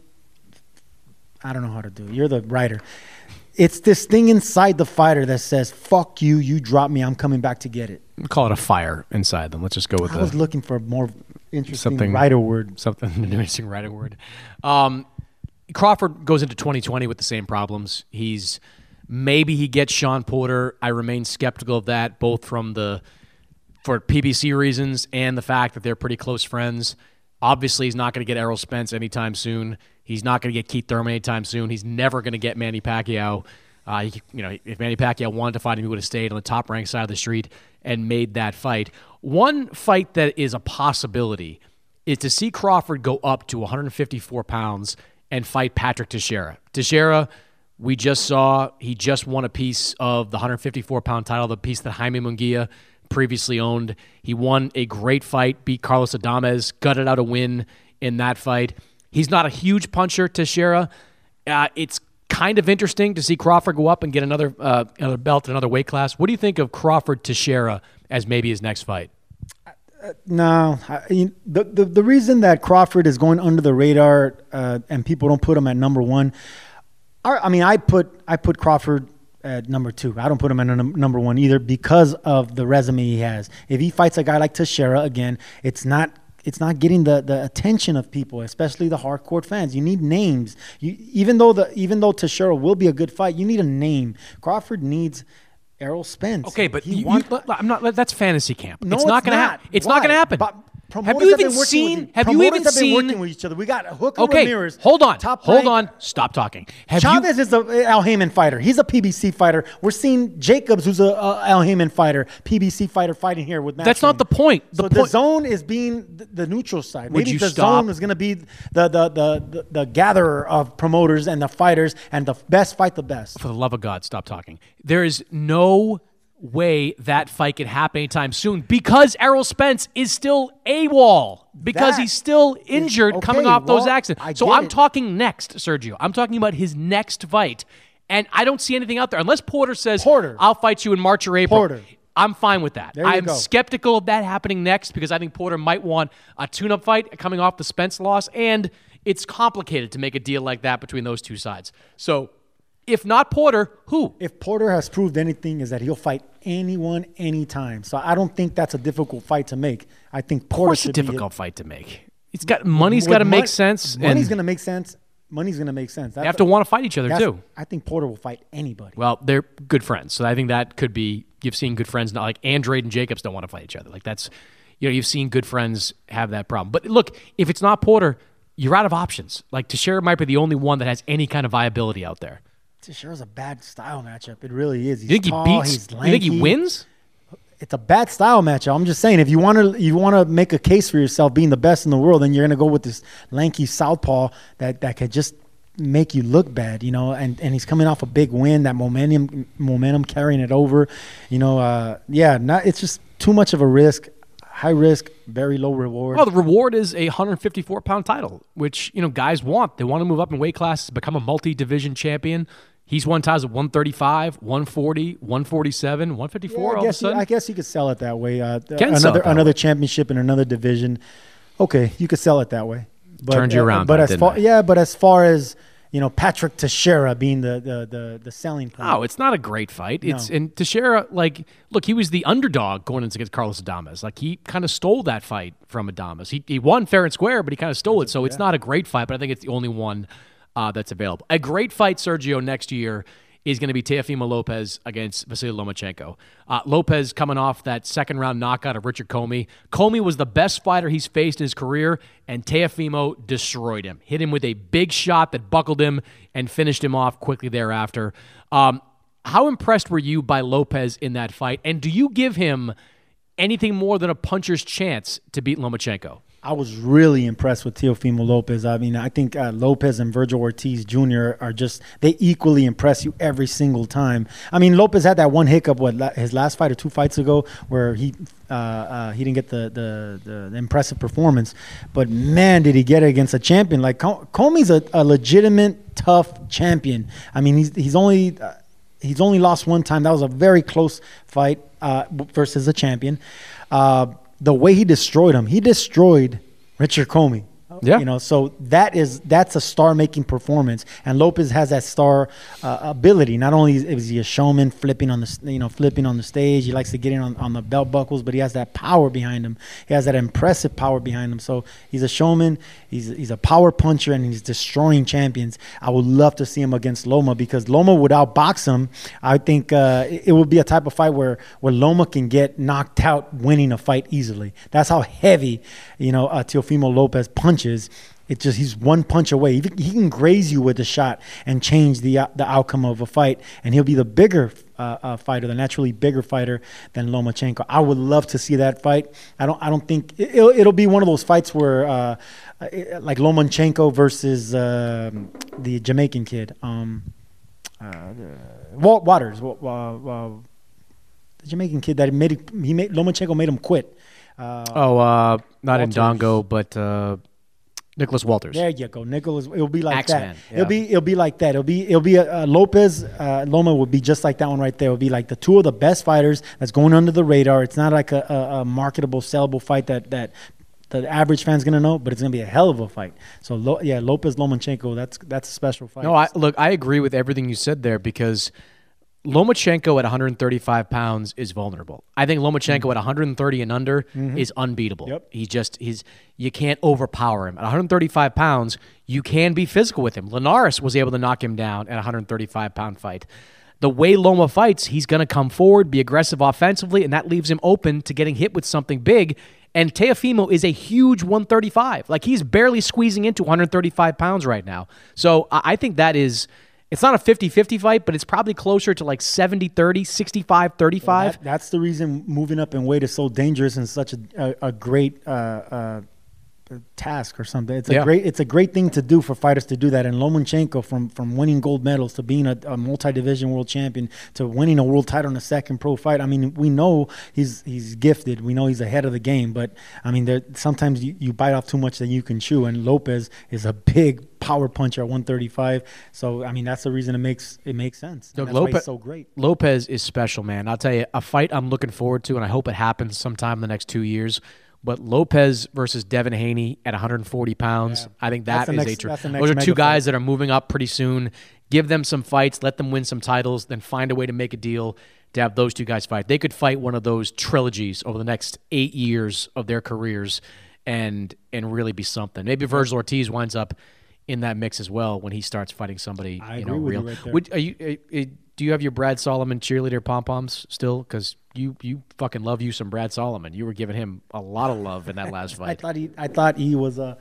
I don't know how to do it. You're the writer. It's this thing inside the fighter that says, fuck you, you drop me, I'm coming back to get it. We'll call it a fire inside them. Let's just go with I the, was looking for a more interesting something, writer word. Something interesting writer word. Um, Crawford goes into twenty twenty with the same problems. He's maybe he gets Sean Porter. I remain skeptical of that, both from the for P B C reasons and the fact that they're pretty close friends. Obviously, he's not going to get Errol Spence anytime soon. He's not going to get Keith Thurman anytime soon. He's never going to get Manny Pacquiao. Uh, he, you know, if Manny Pacquiao wanted to fight him, he would have stayed on the top-ranked side of the street and made that fight. One fight that is a possibility is to see Crawford go up to one fifty-four pounds and fight Patrick Teixeira. Teixeira, we just saw, he just won a piece of the one fifty-four pound title, the piece that Jaime Munguia previously owned. He won a great fight, beat Carlos Adames, gutted out a win in that fight. He's not a huge puncher, Teixeira. Uh, it's kind of interesting to see Crawford go up and get another uh, another belt, another weight class. What do you think of Crawford Teixeira as maybe his next fight? Uh, no, I, you, the, the the reason that Crawford is going under the radar uh, and people don't put him at number one, are, I mean, I put I put Crawford at number two. I don't put him at num- number one either because of the resume he has. If he fights a guy like Teixeira again, it's not. It's not getting the, the attention of people, especially the hardcore fans. You need names. You, even though the even though Teixeira will be a good fight, you need a name. Crawford needs Errol Spence. Okay, but he you, want, you, I'm not. That's fantasy camp. No, it's not it's going to not. happen. It's Why? not going to happen. But have you even seen? You. Have you even have seen? Been working with each other. We got Hooker okay, Ramirez. Hold on. Top hold rank. on. Stop talking. Have Chavez you, is the Al Heyman fighter. He's a P B C fighter. We're seeing Jacobs, who's a, a Al Heyman fighter, P B C fighter, fighting here with Matt. That's not the point. The so point, the zone is being the, the neutral side. Would Maybe you the stop? zone is going to be the the, the the the gatherer of promoters and the fighters, and the best fight the best. For the love of God, stop talking. There is no way that fight could happen anytime soon because Errol Spence is still AWOL because That he's still injured okay, coming off those well, accidents. I So get I'm it. talking next, Sergio. I'm talking about his next fight. And I don't see anything out there. Unless Porter says, Porter. I'll fight you in March or April. Porter. I'm fine with that. There you I'm go. skeptical of that happening next because I think Porter might want a tune-up fight coming off the Spence loss, and it's complicated to make a deal like that between those two sides. So if not Porter, who? If Porter has proved anything, is that he'll fight anyone, anytime. So I don't think that's a difficult fight to make. I think Of Porter course, a should be difficult fight to make. It's got money's With got to make mon- sense. Money's and going to make sense. Money's going to make sense. They have to want to fight each other That's- too. I think Porter will fight anybody. Well, they're good friends, so I think that could be. You've seen good friends, not like Andrade and Jacobs don't want to fight each other. Like that's, you know, you've seen good friends have that problem. But look, if it's not Porter, you're out of options. Like Teixeira might be the only one that has any kind of viability out there. Teixeira's a bad style matchup. It really is. He's You think tall, he beats? he's You think he lanky. wins? It's a bad style matchup. I'm just saying, if you want to, you want to make a case for yourself being the best in the world, then you're going to go with this lanky southpaw that that could just make you look bad, you know. And, and he's coming off a big win, that momentum, momentum carrying it over, you know. Uh, yeah, not. It's just too much of a risk. High risk, very low reward. Well, the reward is a one fifty-four pound title, which you know guys want. They want to move up in weight classes, become a multi-division champion. He's won titles at one thirty-five, one forty, one forty-seven, one fifty-four. Yeah, I all of a guess you, sudden, I guess you could sell it that way. Uh, Can sell it another that way. another championship in another division. Okay, you could sell it that way. But, Turned you uh, around, But though, as didn't far I? yeah, but as far as you know, Patrick Teixeira being the the the, the selling point. oh, it's not a great fight. It's No. and Teixeira, like, look, he was the underdog going into against Carlos Adames. Like, he kind of stole that fight from Adames. He he won fair and square, but he kind of stole it. So it's not a great fight, but I think it's the only one uh, that's available. A great fight, Sergio, next year is going to be Teofimo Lopez against Vasily Lomachenko. Uh, Lopez coming off that second-round knockout of Richard Comey. Comey was the best fighter he's faced in his career, and Teofimo destroyed him. Hit him with a big shot that buckled him and finished him off quickly thereafter. Um, how impressed were you by Lopez in that fight, and do you give him anything more than a puncher's chance to beat Lomachenko? I was really impressed with Teofimo Lopez. I mean, I think uh, Lopez and Virgil Ortiz Junior are just, they equally impress you every single time. I mean, Lopez had that one hiccup, what, la- his last fight or two fights ago, where he uh, uh, he didn't get the, the, the, the impressive performance. But, man, did he get it against a champion. Like, Com- Comey's a, a legitimate, tough champion. I mean, he's he's only uh, he's only lost one time. That was a very close fight uh, versus a champion. Uh The way he destroyed him, he destroyed Richard Comey. Yeah. You know, so that is that's a star-making performance, and Lopez has that star uh, ability. Not only is he a showman, flipping on the you know flipping on the stage, he likes to get in on, on the belt buckles, but he has that power behind him. He has that impressive power behind him. So he's a showman. He's he's a power puncher, and he's destroying champions. I would love to see him against Loma, because Loma would outbox him. I think uh, it, it would be a type of fight where where Loma can get knocked out, winning a fight easily. That's how heavy you know uh, Teofimo Lopez punches. It just he's one punch away. He, he can graze you with a shot and change the uh, the outcome of a fight, and he'll be the bigger uh, uh, fighter, the naturally bigger fighter than Lomachenko. I would love to see that fight. I don't I don't think it, it'll it'll be one of those fights where uh, like Lomachenko versus uh, the Jamaican kid, um, uh, Walt Waters, uh, uh, the Jamaican kid that made he made Lomachenko made him quit. Uh, oh, uh, not Walters. Ndongo, but. Uh Nicholas Walters. There you go, Nicholas. It'll be like Axeman, that. yeah. It'll be it'll be like that. It'll be it'll be a, uh, Lopez uh, Loma would be just like that one right there. It'll be like the two of the best fighters that's going under the radar. It's not like a, a, a marketable, sellable fight that that the average fan's gonna know, but it's gonna be a hell of a fight. So Lo, yeah, Lopez Lomachenko. That's that's a special fight. No, I, look, I agree with everything you said there, because Lomachenko at one hundred thirty-five pounds is vulnerable. I think Lomachenko mm-hmm. at one hundred thirty and under mm-hmm. is unbeatable. Yep. He's just he's you can't overpower him. At one hundred thirty-five pounds, you can be physical with him. Linares was able to knock him down at a one hundred thirty-five pound fight. The way Loma fights, he's going to come forward, be aggressive offensively, and that leaves him open to getting hit with something big. And Teofimo is a huge one thirty-five. Like, he's barely squeezing into one hundred thirty-five pounds right now. So I think that is... It's not a fifty-fifty fight, but it's probably closer to like seventy thirty, sixty-five thirty-five. Well, that, that's the reason moving up in weight is so dangerous and such a, a, a great uh, uh, task or something. It's a yeah. great it's a great thing to do for fighters to do that. And Lomachenko, from from winning gold medals to being a, a multi-division world champion to winning a world title in a second pro fight. I mean, we know he's he's gifted. We know he's ahead of the game. But I mean, there sometimes you, you bite off too much that you can chew. And Lopez is a big power puncher at one thirty-five. So I mean, that's the reason it makes it makes sense. Look, that's Lopez, why he's so great. Lopez is special, man. I'll tell you, a fight I'm looking forward to, and I hope it happens sometime in the next two years. But Lopez versus Devin Haney at one hundred forty pounds, yeah. I think that is next, a true. Those are two guys fight. that are moving up pretty soon. Give them some fights, let them win some titles, then find a way to make a deal to have those two guys fight. They could fight one of those trilogies over the next eight years of their careers and and really be something. Maybe Virgil Ortiz winds up in that mix as well when he starts fighting somebody. I you agree know, with real. you right there. Would, are you, are, are, do you have your Brad Solomon cheerleader pom poms still? Because you you fucking love you some Brad Solomon. You were giving him a lot of love in that last fight. I thought he I thought he was uh,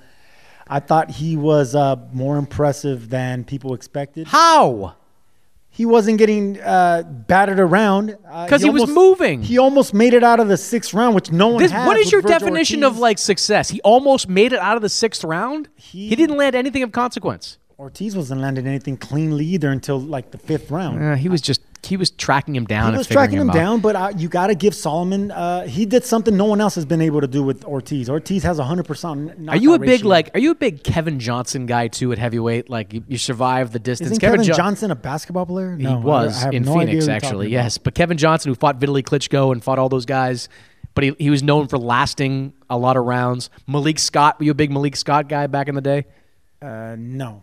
I thought he was uh, more impressive than people expected. How? He wasn't getting uh, battered around because uh, he, he was almost, moving. He almost made it out of the sixth round, which no one this, has. What is your Virgil definition Ortiz. of like success? He almost made it out of the sixth round. He, he didn't land anything of consequence. Ortiz wasn't landing anything cleanly either until like the fifth round. Uh, he was just he was tracking him down. He was and tracking him, him down, but uh, you got to give Solomon. Uh, he did something no one else has been able to do with Ortiz. Ortiz has a hundred percent. Are you a big ratio. like? Are you a big Kevin Johnson guy too at heavyweight? Like you, you survived the distance. Isn't Kevin, Kevin jo- Johnson a basketball player? He no, was I, I in no Phoenix actually. Yes, but Kevin Johnson, who fought Vitaly Klitschko and fought all those guys, but he he was known for lasting a lot of rounds. Malik Scott, were you a big Malik Scott guy back in the day? Uh, no.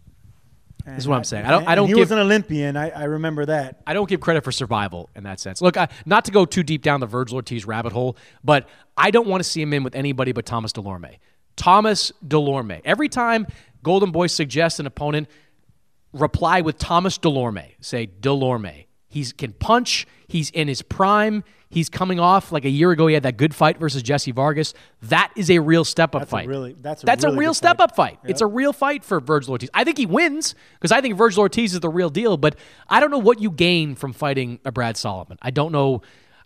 And this is what I'm saying. I don't. I don't. He give, was an Olympian. I, I remember that. I don't give credit for survival in that sense. Look, I, not to go too deep down the Virgil Ortiz rabbit hole, but I don't want to see him in with anybody but Thomas Delorme. Thomas Delorme. Every time Golden Boy suggests an opponent, reply with Thomas Delorme. Say Delorme. He can punch. He's in his prime. He's coming off like a year ago. He had that good fight versus Jesse Vargas. That is a real step-up that's fight. A really, that's a, that's really a real step-up fight. fight. Yep. It's a real fight for Virgil Ortiz. I think he wins because I think Virgil Ortiz is the real deal. But I don't know what you gain from fighting a Brad Solomon. I don't know.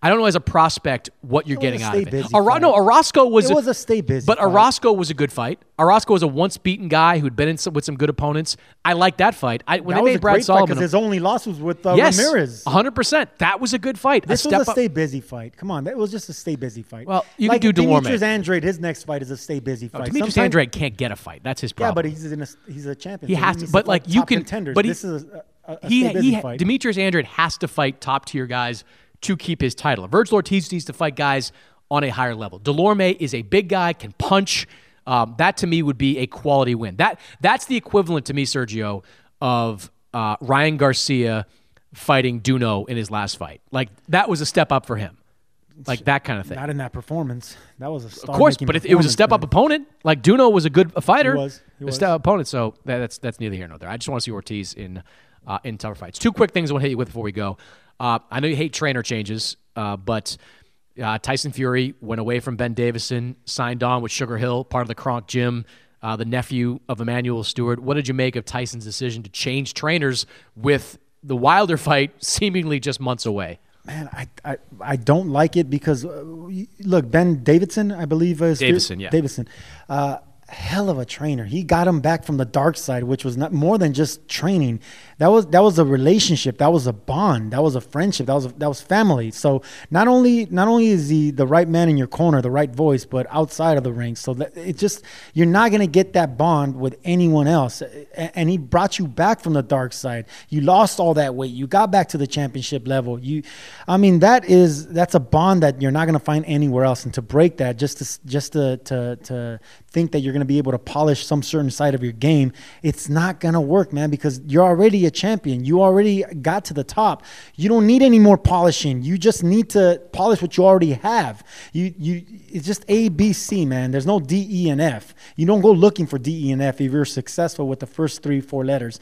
I don't know as a prospect what you're It was getting a out stay of it. busy Ara- fight. no, Orozco was It a, was a stay busy But fight. Orozco was a good fight. Orozco was a once beaten guy who'd been in some, with some good opponents. I like that fight. I, when that they was made a Brad great fight Sullivan, because his only loss was with uh, yes, Ramirez. one hundred percent. That was a good fight. This a was step a up. stay busy fight. Come on, that was just a stay busy fight. Well, you like could do Delorme. Demetrius Andrade, his next fight is a stay busy No, fight. Demetrius Sometime- Andrade can't get a fight. That's his Yeah, problem. but he's in a he's a champion. He so has needs to, but fight like you top can, contenders. but he, this is a, a, a he, stay busy he fight. Demetrius Andrade has to fight top tier guys to keep his title. Virgil Ortiz needs to fight guys on a higher level. Delorme is a big guy, can punch. Um, that to me would be a quality win. That that's the equivalent to me, Sergio, of uh, Ryan Garcia fighting Duno in his last fight. Like that was a step up for him. Like that kind of thing. Not in that performance. That was a star Of course, but it, it was a step up opponent. Like Duno was a good a fighter. He was. He a was. step up opponent. So that, that's that's neither here nor there. I just want to see Ortiz in uh, in tougher fights. Two quick things I want to hit you with before we go. Uh, I know you hate trainer changes, uh, but uh, Tyson Fury went away from Ben Davison, signed on with Sugar Hill, part of the Kronk Gym, uh, the nephew of Emmanuel Stewart. What did you make of Tyson's decision to change trainers with the Wilder fight seemingly just months away? Man, I, I I don't like it because uh, look, Ben Davidson, I believe is Davison, yeah. Davison, uh, hell of a trainer. He got him back from the dark side, which was not more than just training. That was that was a relationship. That was a bond. That was a friendship. That was a, that was family. So not only not only is he the right man in your corner, the right voice, but outside of the ring. So that it just you're not gonna get that bond with anyone else. And he brought you back from the dark side. You lost all that weight. You got back to the championship level. You, I mean, that is that's a bond that you're not gonna find anywhere else. And to break that, just to just to to to think that you're gonna be able to polish some certain side of your game, it's not gonna work, man, because you're already a champion. You already got to the top. You don't need any more polishing. You just need to polish what you already have. You you it's just A, B, C, man. There's no D, E, and F. You don't go looking for D, E, and F if you're successful with the first three, four letters.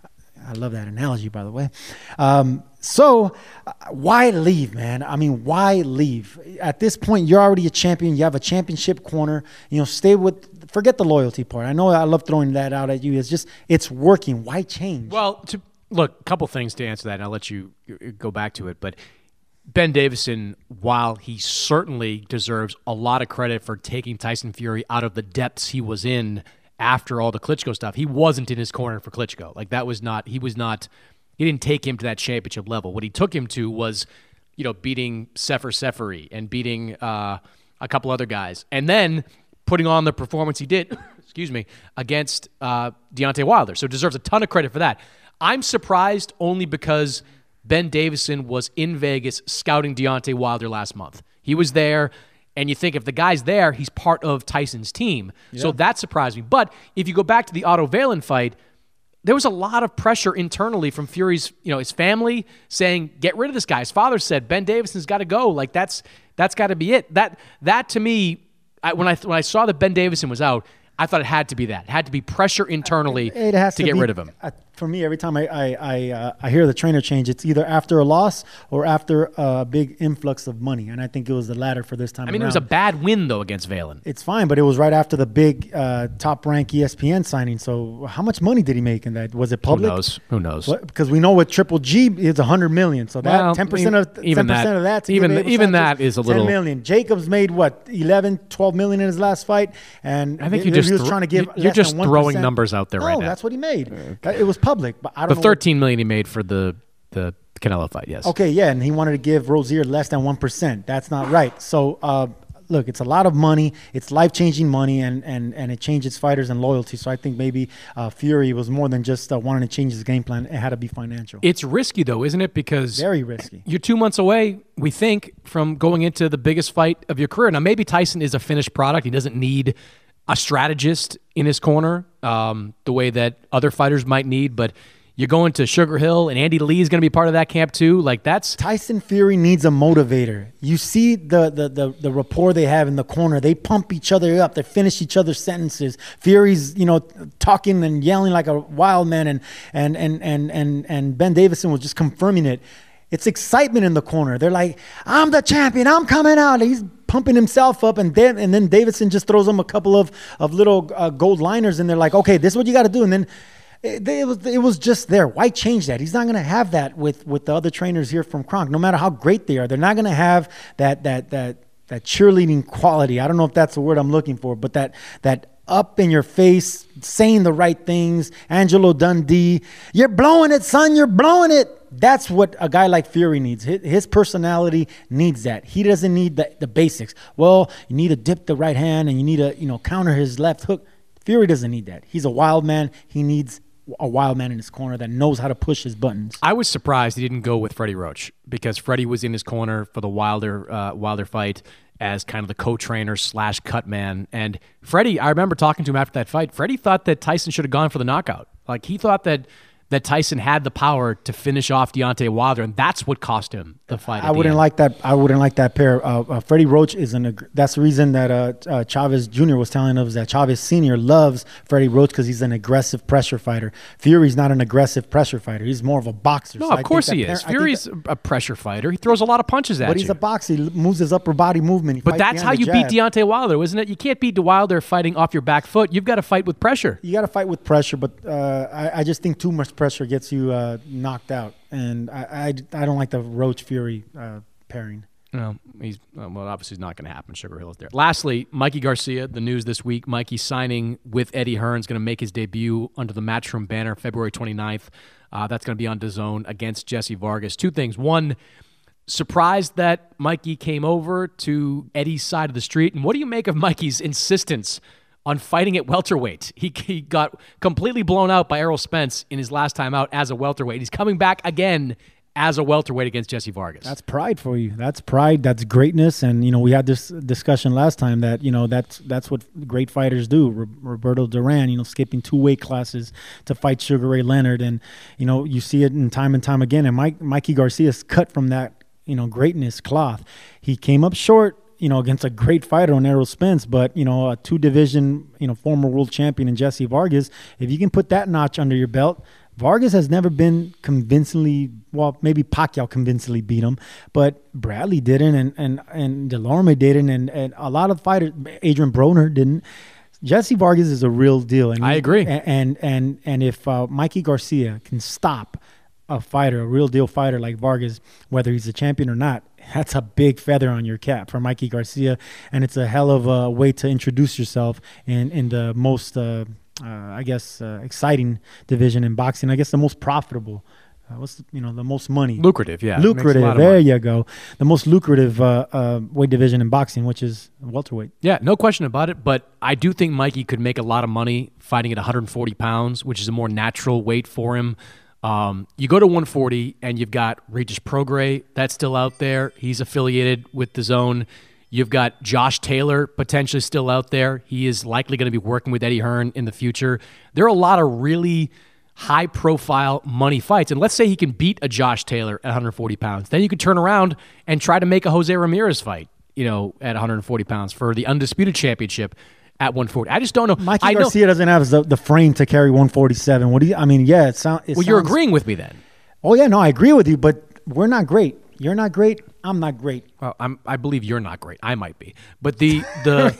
I love that analogy, by the way. Um, so uh, why leave, man? I mean, why leave? At this point, you're already a champion. You have a championship corner. You know, stay with, forget the loyalty part. I know I love throwing that out at you. It's just, it's working. Why change? Well, to look, a couple things to answer that, and I'll let you go back to it. But Ben Davison, while he certainly deserves a lot of credit for taking Tyson Fury out of the depths he was in after all the Klitschko stuff, he wasn't in his corner for Klitschko. Like that was not, he was not, he didn't take him to that championship level. What he took him to was, you know, beating Sefer Seferi and beating uh, a couple other guys. And then putting on the performance he did, excuse me, against uh, Deontay Wilder. So deserves a ton of credit for that. I'm surprised only because Ben Davison was in Vegas scouting Deontay Wilder last month. He was there. And you think if the guy's there, he's part of Tyson's team. Yeah. So that surprised me. But if you go back to the Otto Valen fight, there was a lot of pressure internally from Fury's, you know, his family saying, get rid of this guy. His father said, Ben Davison's got to go. Like that's that's got to be it. That that to me, I, when I when I saw that Ben Davison was out, I thought it had to be that. It had to be pressure internally it, it has to, to get be, rid of him. Uh, for me, every time I I I, uh, I hear the trainer change, it's either after a loss or after a big influx of money, and I think it was the latter for this time. I mean, around. it was a bad win though against Valen. It's fine, but it was right after the big uh, top rank E S P N signing. So how much money did he make in that? Was it public? Who knows? Who knows? What? Because we know with Triple G is a hundred million. So that ten percent of even ten percent that, of that, to even give Abel even Sanchez that is a little ten million. Jacobs made what eleven, twelve million in his last fight, and I think you he just was th- trying to give. You're less just than one throwing percent. numbers out there no, right now. that's what he made. Okay. It was public, but I don't the know. thirteen million he made for the the Canelo fight. Yes. Okay, yeah, and he wanted to give Rozier less than one percent. That's not right. So, uh, look, it's a lot of money. It's life-changing money, and and and it changes fighters and loyalty. So I think maybe uh, Fury was more than just uh, wanting to change his game plan. It had to be financial. It's risky though, isn't it? Because very risky. You're two months away, we think, from going into the biggest fight of your career. Now, maybe Tyson is a finished product. He doesn't need a strategist in his corner um, the way that other fighters might need, but you're going to Sugar Hill, and Andy Lee is going to be part of that camp too. Like that's Tyson Fury needs a motivator. You see the, the the the rapport they have in the corner. They pump each other up. They finish each other's sentences. Fury's, you know, talking and yelling like a wild man, and and and and and and Ben Davison was just confirming it. It's excitement in the corner. They're like, I'm the champion. I'm coming out. He's pumping himself up, and then and then Davison just throws him a couple of of little uh, gold liners, and they're like, okay, this is what you got to do, and then. It, it was it was just there. Why change that? He's not going to have that with, with the other trainers here from Kronk. No matter how great they are, they're not going to have that that that that cheerleading quality. I don't know if that's the word I'm looking for, but that that up in your face, saying the right things. Angelo Dundee, you're blowing it, son. You're blowing it. That's what a guy like Fury needs. His, his personality needs that. He doesn't need the, the basics. Well, you need to dip the right hand and you need to, you know, counter his left hook. Fury doesn't need that. He's a wild man. He needs a wild man in his corner that knows how to push his buttons. I was surprised he didn't go with Freddie Roach because Freddie was in his corner for the Wilder uh, Wilder fight as kind of the co-trainer slash cut man. And Freddie, I remember talking to him after that fight. Freddie thought that Tyson should have gone for the knockout. Like he thought that that Tyson had the power to finish off Deontay Wilder, and that's what cost him the fight. I wouldn't end. like that. I wouldn't like that pair. Uh, uh, Freddie Roach is an. Ag- that's the reason that uh, uh, Chavez Junior was telling us that Chavez Senior loves Freddie Roach because he's an aggressive pressure fighter. Fury's not an aggressive pressure fighter. He's more of a boxer. No, so of I course think he that is. pair, Fury's that, a pressure fighter. He throws a lot of punches at but you. he's a boxer. He moves his upper body movement. He but fights that's how behind you the beat jab. Deontay Wilder, isn't it? You can't beat Wilder fighting off your back foot. You've got to fight with pressure. You got to fight with pressure, but uh, I, I just think too much pressure gets you uh, knocked out, and I, I, I don't like the Roach Fury uh, pairing. No, he's uh, well. Obviously, it's not going to happen. Sugar Hill is there. Lastly, Mikey Garcia. The news this week: Mikey signing with Eddie Hearn's going to make his debut under the Matchroom banner February twenty-ninth. Uh, that's going to be on DAZN against Jesse Vargas. Two things: one, surprised that Mikey came over to Eddie's side of the street, and what do you make of Mikey's insistence on fighting at welterweight? He, he got completely blown out by Errol Spence in his last time out as a welterweight. He's coming back again as a welterweight against Jesse Vargas. That's pride for you. That's pride. That's greatness. And, you know, we had this discussion last time that, you know, that's that's what great fighters do. R- Roberto Duran, you know, skipping two weight classes to fight Sugar Ray Leonard. And, you know, you see it in time and time again. And Mike, Mikey Garcia's cut from that, you know, greatness cloth. He came up short, you know, against a great fighter on Errol Spence, but, you know, a two-division, you know, former world champion in Jesse Vargas, if you can put that notch under your belt, Vargas has never been convincingly, well, maybe Pacquiao convincingly beat him, but Bradley didn't, and and, and Delorme didn't, and, and a lot of fighters, Adrian Broner didn't. Jesse Vargas is a real deal. And I agree. And, and, and, and if uh, Mikey Garcia can stop a fighter, a real deal fighter like Vargas, whether he's a champion or not, that's a big feather on your cap for Mikey Garcia, and it's a hell of a way to introduce yourself in, in the most, uh, uh, I guess, uh, exciting division in boxing. I guess the most profitable. Uh, what's the, you know the most money? Lucrative, yeah. Lucrative. There you go. The most lucrative uh, uh, weight division in boxing, which is welterweight. Yeah, no question about it. But I do think Mikey could make a lot of money fighting at one hundred forty pounds, which is a more natural weight for him. Um, you go to one forty and you've got Regis Prograis that's still out there. He's affiliated with DAZN. You've got Josh Taylor potentially still out there. He is likely going to be working with Eddie Hearn in the future. There are a lot of really high-profile money fights. And let's say he can beat a Josh Taylor at one hundred forty pounds. Then you can turn around and try to make a Jose Ramirez fight, you know, at one hundred forty pounds for the undisputed championship at one forty. I just don't know. Mikey I Garcia know, doesn't have the, the frame to carry one forty-seven. What do you? I mean, yeah, it, sound, it well, you're sounds. agreeing with me then. Oh yeah, no, I agree with you, but we're not great. You're not great. I'm not great. Well, I'm, I believe you're not great. I might be, but the the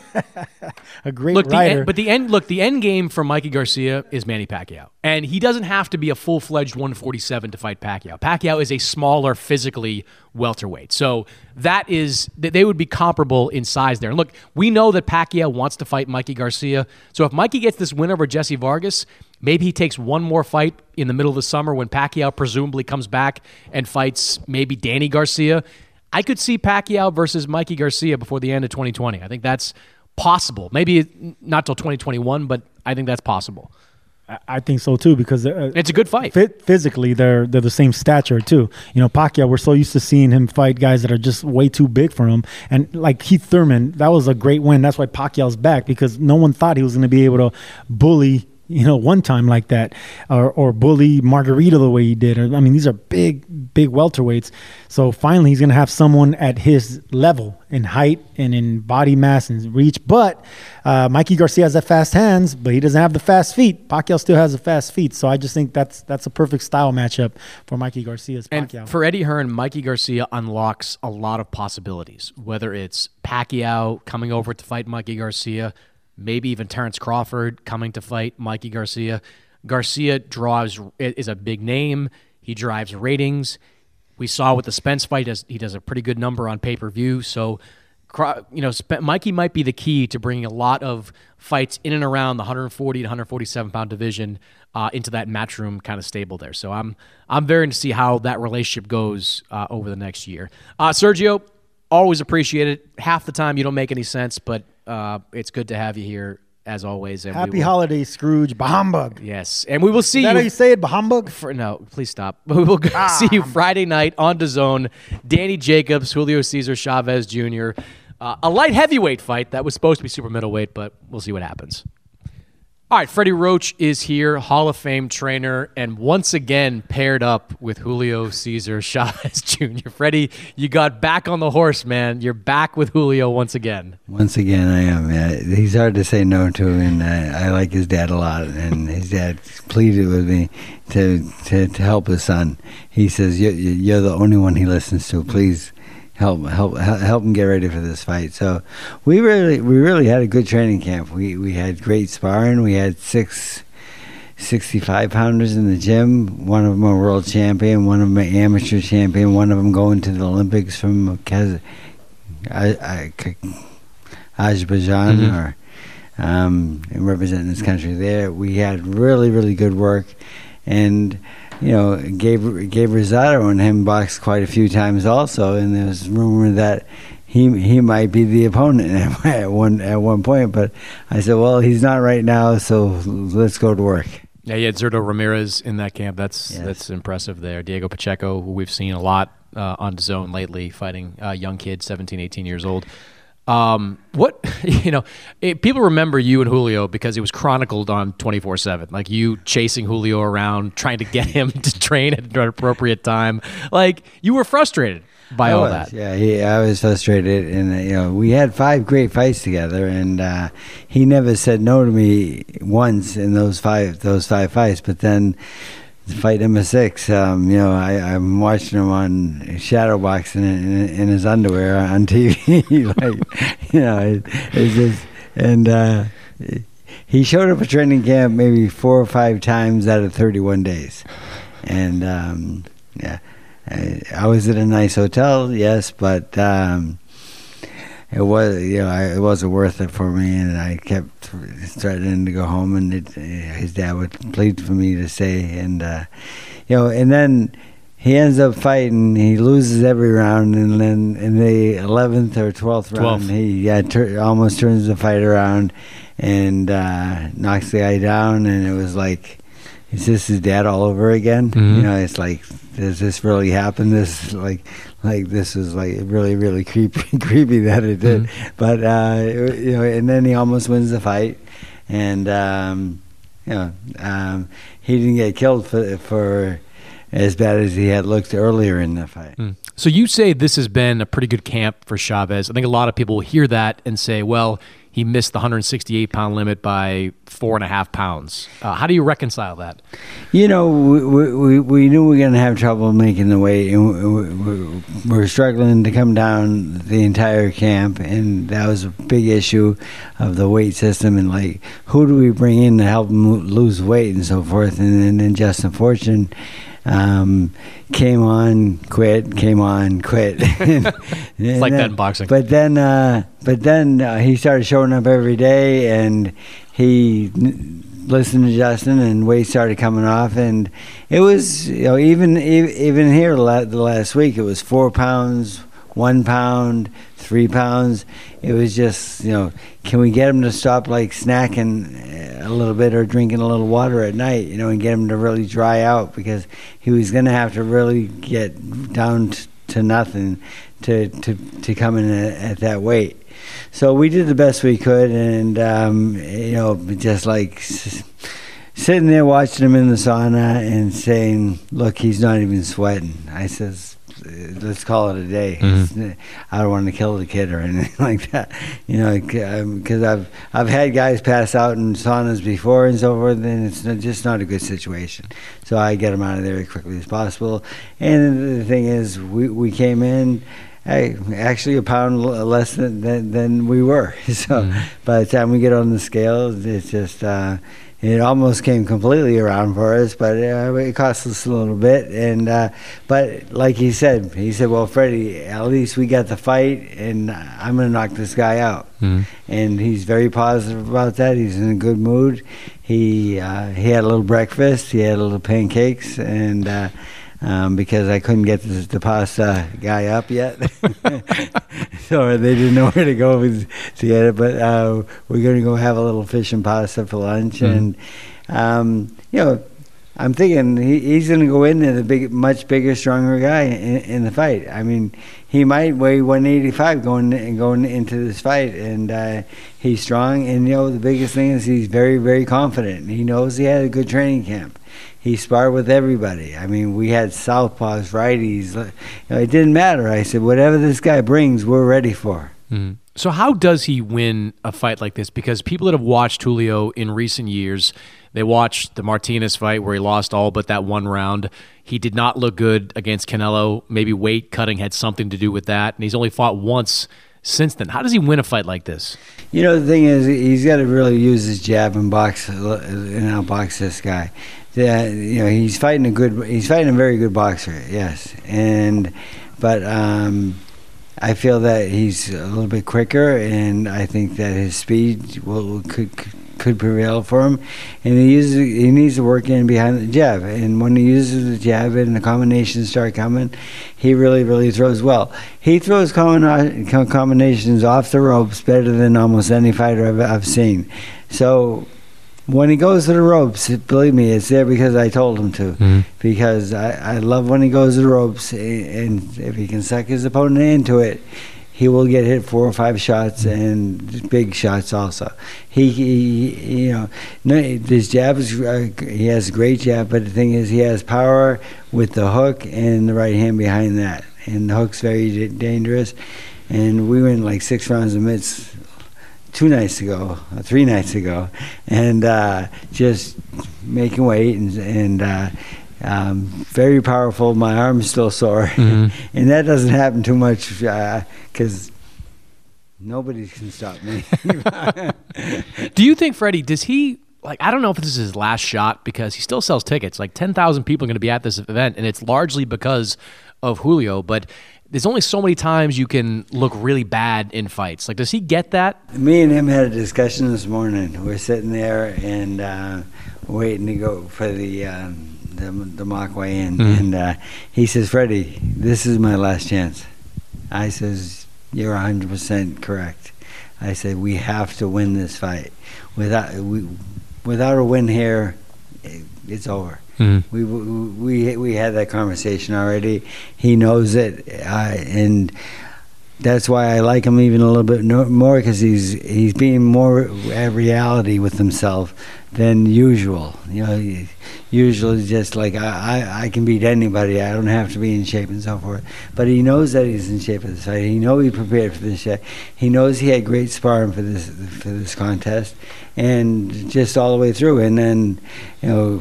a great look. The writer. end, but the end look. The end game for Mikey Garcia is Manny Pacquiao, and he doesn't have to be a full fledged one forty-seven to fight Pacquiao. Pacquiao is a smaller, physically welterweight, so that is they would be comparable in size there. And look, we know that Pacquiao wants to fight Mikey Garcia, so if Mikey gets this win over Jesse Vargas, maybe he takes one more fight in the middle of the summer when Pacquiao presumably comes back and fights maybe Danny Garcia. I could see Pacquiao versus Mikey Garcia before the end of twenty twenty. I think that's possible. Maybe not till twenty twenty-one, but I think that's possible. I think so too, because uh, it's a good fight. Fit, physically, they're they're the same stature too. You know, Pacquiao, we're so used to seeing him fight guys that are just way too big for him. And like Keith Thurman, that was a great win. That's why Pacquiao's back, because no one thought he was going to be able to bully, you know, one time like that, or or bully Margarito the way he did. I mean, these are big, big welterweights. So finally, he's going to have someone at his level in height and in body mass and reach. But uh, Mikey Garcia has the fast hands, but he doesn't have the fast feet. Pacquiao still has the fast feet. So I just think that's that's a perfect style matchup for Mikey Garcia's Pacquiao. And for Eddie Hearn, Mikey Garcia unlocks a lot of possibilities, whether it's Pacquiao coming over to fight Mikey Garcia, maybe even Terrence Crawford coming to fight Mikey Garcia. Garcia draws is a big name. He drives ratings. We saw with the Spence fight, does he does a pretty good number on pay-per-view. So, you know, Mikey might be the key to bringing a lot of fights in and around the one forty to one forty-seven pound division uh, into that Matchroom kind of stable there. So I'm I'm very interested to see how that relationship goes uh, over the next year. Uh, Sergio, always appreciate it. Half the time you don't make any sense, but uh, it's good to have you here as always. And Happy holidays, Scrooge. Bahumbug. Yes, and we will see Is that you. how you say it, Bahumbug? For, no, please stop. We will ah. see you Friday night on DAZN. Danny Jacobs, Julio Cesar Chavez Junior Uh, a light heavyweight fight that was supposed to be super middleweight, but we'll see what happens. All right, Freddie Roach is here, Hall of Fame trainer, and once again paired up with Julio Cesar Chavez Junior Freddie, you got back on the horse, man. You're back with Julio once again. Once again, I am. Yeah. He's hard to say no to, and uh, I like his dad a lot. And his dad pleaded with me to to, to help his son. He says, you're, you're the only one he listens to. Please help help help him get ready for this fight. So we really we really had a good training camp. We we had great sparring. We had six sixty-five pounders in the gym. One of them a world champion, one of them an amateur champion, one of them going to the Olympics from Kaz- I, I, Azerbaijan mm-hmm. or um, representing this country there. We had really really good work, and you know, Gabe, Gabe Rosado and him boxed quite a few times also, and there's rumor that he he might be the opponent at one at one point. But I said, well, he's not right now, so let's go to work. Yeah, you had Zurdo Ramirez in that camp. That's yes. that's impressive there. Diego Pacheco, who we've seen a lot uh, on DAZN lately, fighting uh, young kids, seventeen, eighteen years old. Um, what, you know, it, people remember you and Julio because it was chronicled on twenty-four seven, like you chasing Julio around, trying to get him to train at an appropriate time. Like, you were frustrated by I all was, that. Yeah, he, I was frustrated, and uh, you know, we had five great fights together, and uh, he never said no to me once in those five those five fights. But then fight number six, um, you know, I, I'm watching him on shadow boxing in, in his underwear on T V. Like, you know, it, it's just, and uh, he showed up at training camp maybe four or five times out of thirty-one days. And, um, yeah, I, I was at a nice hotel, yes, but um, it was, you know, I, it wasn't worth it for me, and I kept threatening to go home, and it, his dad would plead for me to stay, and uh, you know, and then he ends up fighting. He loses every round, and then in the eleventh or twelfth round, twelfth. he yeah, tur- almost turns the fight around and uh, knocks the guy down, and it was like, is this his dad all over again? Mm-hmm. You know, it's like, does this really happen? This like, like this is like really, really creepy, creepy that it did. Mm-hmm. But uh, you know, and then he almost wins the fight, and um, you know, um, he didn't get killed for for as bad as he had looked earlier in the fight. Mm. So you say this has been a pretty good camp for Chavez. I think a lot of people will hear that and say, well, he missed the one sixty-eight pound limit by four and a half pounds. Uh, how do you reconcile that? You know, we we, we knew we were going to have trouble making the weight, and we, we, we were struggling to come down the entire camp, and that was a big issue of the weight system, and like, who do we bring in to help him lose weight and so forth, and, and then Justin Fortune um, came on, quit, came on, quit. and, it's like then, that in boxing. But then, uh, but then uh, he started showing up every day, and he n- listened to Justin, and weight started coming off, and it was, you know, even even here the last week, it was four pounds, one pound, three pounds. It was just, you know, can we get him to stop like snacking a little bit or drinking a little water at night, you know, and get him to really dry out, because he was going to have to really get down t- to nothing to, to, to come in at, at that weight. So we did the best we could, and, um, you know, just like s- sitting there watching him in the sauna and saying, look, he's not even sweating. I says, let's call it a day. Mm-hmm. I don't want to kill the kid or anything like that, you know, because I've I've had guys pass out in saunas before and so forth, and it's not, just not a good situation. So I get them out of there as quickly as possible. And the thing is, we we came in. hey, actually a pound l- less than, than than we were. So mm. by the time we get on the scale, it's just uh, it almost came completely around for us, but uh, it cost us a little bit. And uh, but like he said, he said, well, Freddie, at least we got the fight, and I'm going to knock this guy out. Mm. And he's very positive about that. He's in a good mood. He uh, he had a little breakfast. He had a little pancakes, and uh, um, because I couldn't get the, the pasta guy up yet, so they didn't know where to go to get it. But uh, we're going to go have a little fish and pasta for lunch, mm-hmm. and um, you know, I'm thinking he, he's going to go in as a big, much bigger, stronger guy in, in the fight. I mean, he might weigh one eighty-five going going into this fight, and uh, he's strong. And you know, the biggest thing is he's very, very confident. He knows he had a good training camp. He sparred with everybody. I mean, we had southpaws, righties. You know, it didn't matter. I said, whatever this guy brings, we're ready for. Mm-hmm. So how does he win a fight like this? Because people that have watched Julio in recent years, they watched the Martinez fight where he lost all but that one round. He did not look good against Canelo. Maybe weight cutting had something to do with that. And he's only fought once since then. How does he win a fight like this? You know, the thing is, he's got to really use his jab and box and outbox this guy. Yeah, you know, he's fighting a good. He's fighting a very good boxer. Yes, and but um, I feel that he's a little bit quicker, and I think that his speed will could could prevail for him. And he uses he needs to work in behind the jab. And when he uses the jab and the combinations start coming, he really really throws well. He throws combina- combinations off the ropes better than almost any fighter I've, I've seen. So. When he goes to the ropes, believe me, it's there because I told him to. Mm-hmm. Because I, I love when he goes to the ropes, and if he can suck his opponent into it, he will get hit four or five shots, and big shots also. He, he you know, no, his jab is, uh, he has a great jab, but the thing is, he has power with the hook and the right hand behind that, and the hook's very dangerous. And we went like six rounds of mitts two nights ago, or three nights ago, and uh, just making weight, and, and uh, um, very powerful. My arm's still sore, mm-hmm. and that doesn't happen too much because uh, nobody can stop me. Do you think, Freddie, does he, like, I don't know if this is his last shot, because he still sells tickets. Like ten thousand people are going to be at this event, and it's largely because of Julio, but there's only so many times you can look really bad in fights. Like, does he get that? Me and him had a discussion this morning. We're sitting there and uh, waiting to go for the uh, the, the mock weigh-in. Mm-hmm. And uh, he says, Freddie, this is my last chance. I says, you're one hundred percent correct. I said, we have to win this fight. Without we, without a win here, it, it's over. Mm-hmm. We we we had that conversation already. He knows it, uh, and that's why I like him even a little bit no, more, because he's he's being more at reality with himself than usual. You know, usually just like I, I, I can beat anybody. I don't have to be in shape and so forth. But he knows that he's in shape for this fight. He knows he prepared for this shit. He knows he had great sparring for this for this contest, and just all the way through. And then, you know,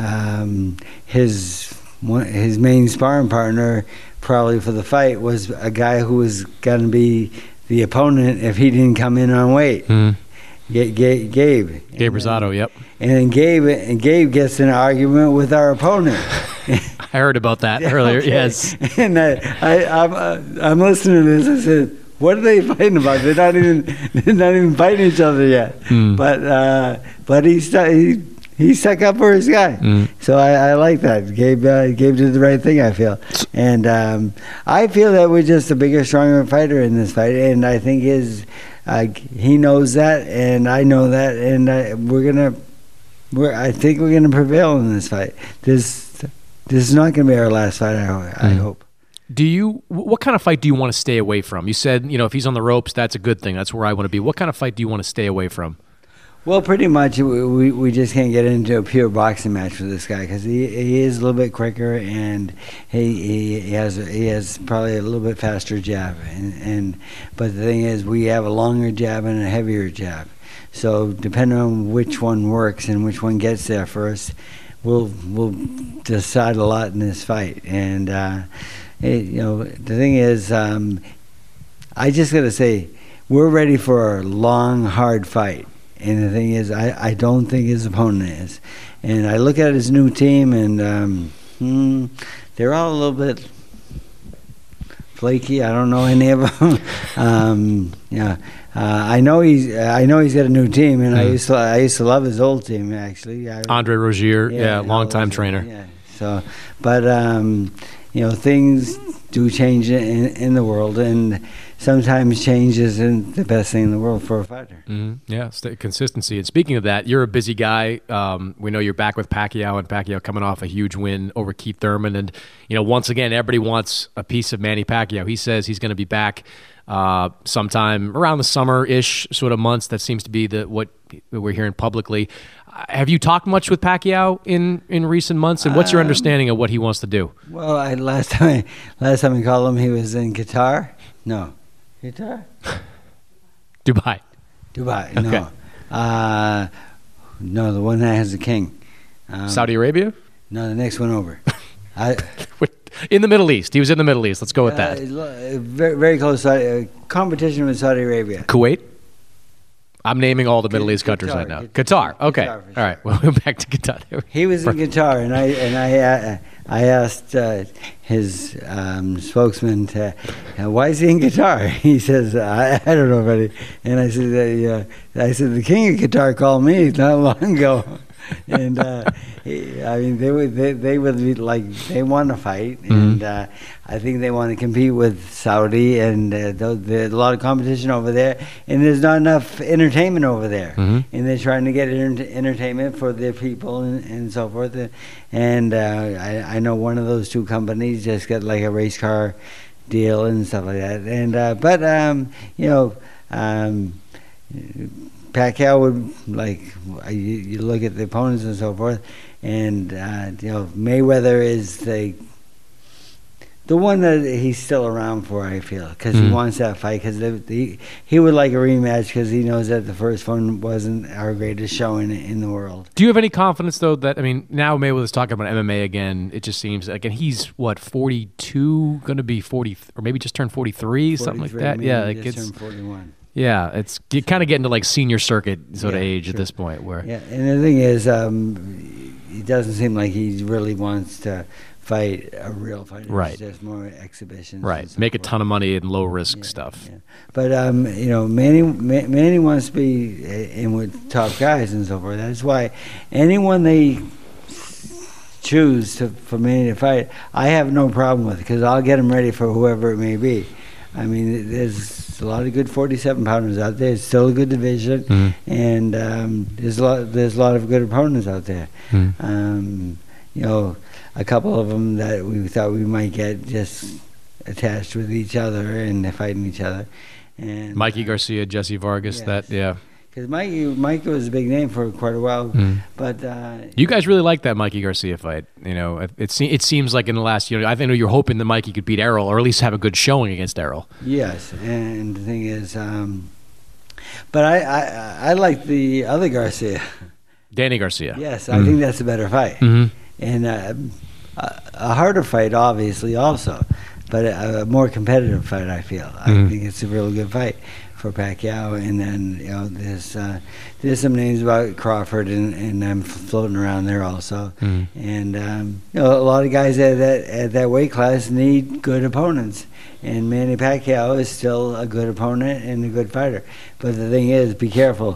um, his one, his main sparring partner probably for the fight was a guy who was going to be the opponent if he didn't come in on weight. Mm. G- G- Gabe. Gabe Rosado, yep. And then Gabe and Gabe gets in an argument with our opponent. I heard about that earlier. Okay. Yes. And I, I, I'm, uh, I'm listening to this. I said, "What are they fighting about? They're not even, they're not even fighting each other yet." Mm. But, uh, but he, he he stuck up for his guy. Mm. So I, I like that. Gabe, uh, Gabe did the right thing, I feel. And um, I feel that we're just a bigger, stronger fighter in this fight. And I think his, uh, he knows that, and I know that, and I, we're gonna. We're, I think we're gonna prevail in this fight. This this is not gonna be our last fight. I, I mm. hope. Do you? What kind of fight do you want to stay away from? You said, you know, if he's on the ropes, that's a good thing. That's where I want to be. What kind of fight do you want to stay away from? Well, pretty much we we just can't get into a pure boxing match with this guy, because he he is a little bit quicker, and he he has he has probably a little bit faster jab, and and but the thing is, we have a longer jab and a heavier jab. So depending on which one works and which one gets there first, we'll we'll decide a lot in this fight. And uh, it, you know, the thing is, um, I just got to say, we're ready for a long, hard fight. And the thing is, I, I don't think his opponent is. And I look at his new team, and um, hmm, they're all a little bit flaky. I don't know any of them. um, yeah, uh, I know he's. I know he's got a new team, and mm. I used to. I used to love his old team actually. I, Andre Rozier, yeah, yeah longtime trainer. Yeah. So, but um, you know, things do change in, in the world, and sometimes change isn't the best thing in the world for a fighter. Mm-hmm. Yeah, consistency. And speaking of that, you're a busy guy. Um, we know you're back with Pacquiao, and Pacquiao coming off a huge win over Keith Thurman. And, you know, once again, everybody wants a piece of Manny Pacquiao. He says he's going to be back uh, sometime around the summer-ish sort of months. That seems to be the what we're hearing publicly. Uh, have you talked much with Pacquiao in, in recent months, and what's your understanding of what he wants to do? Well, I, last time last time we called him, he was in Qatar. No. Qatar? Dubai. Dubai, okay. no. Uh, no, the one that has the king. Um, Saudi Arabia? No, the next one over. I, in the Middle East. He was in the Middle East. Let's go with uh, that. Very, very close. Uh, competition with Saudi Arabia. Kuwait? I'm naming all the Middle East countries Qatar, right now. Qatar. Qatar. Okay. Qatar, all right. Well, we're back to Qatar. He was in Qatar, and I and I uh, I asked uh, his um, spokesman, to, uh, "Why is he in Qatar?" He says, "I, I don't know, buddy." And I said, uh, yeah. "I said the king of Qatar called me not long ago." And uh, he, I mean, they would they, they would be like they want to fight, mm-hmm. and uh, I think they want to compete with Saudi, and uh, there's a lot of competition over there, and there's not enough entertainment over there, mm-hmm. and they're trying to get enter- entertainment for their people and, and so forth. And uh, I, I know one of those two companies just got like a race car deal and stuff like that. And uh, but um, you know. Um, Pacquiao would, like, you, you look at the opponents and so forth, and, uh, you know, Mayweather is the the one that he's still around for, I feel, because mm. he wants that fight, because he would like a rematch because he knows that the first one wasn't our greatest showing in the world. Do you have any confidence, though, that, I mean, now Mayweather's talking about M M A again, it just seems like, and he's, what, forty-two, going to be forty, or maybe just turned forty-three, something like that? Yeah, like just it's turned forty-one. Yeah, it's you kind of get into like senior circuit sort yeah, of age sure. at this point. Where yeah, and the thing is, um, it doesn't seem like he really wants to fight a real fight. Right, it's just more exhibitions. Right, so make forth. a ton of money in low risk yeah, stuff. Yeah. But um, you know, Manny Manny wants to be in with top guys and so forth. That's why anyone they choose to for Manny to fight, I have no problem with, because I'll get him ready for whoever it may be. I mean, there's a lot of good forty-seven pounders out there. It's still a good division, mm-hmm. and um, there's a lot. There's a lot of good opponents out there. Mm-hmm. Um, you know, a couple of them that we thought we might get just attached with each other and they're fighting each other. And Mikey uh, Garcia, Jesse Vargas. Yes. That yeah. Because Mikey, Mikey was a big name for quite a while, mm. but uh, you guys really like that Mikey Garcia fight. You know, it it, se- it seems like in the last year, I think you're hoping that Mikey could beat Errol, or at least have a good showing against Errol. Yes, and the thing is, um, but I, I I like the other Garcia, Danny Garcia. Yes, mm. I think that's a better fight, mm-hmm. and uh, a, a harder fight, obviously, also, but a, a more competitive fight. I feel. Mm. I think it's a really good fight for Pacquiao, and then you know there's uh, there's some names about Crawford, and, and I'm floating around there also, mm. and um, you know a lot of guys at that at that weight class need good opponents, and Manny Pacquiao is still a good opponent and a good fighter. But the thing is, be careful.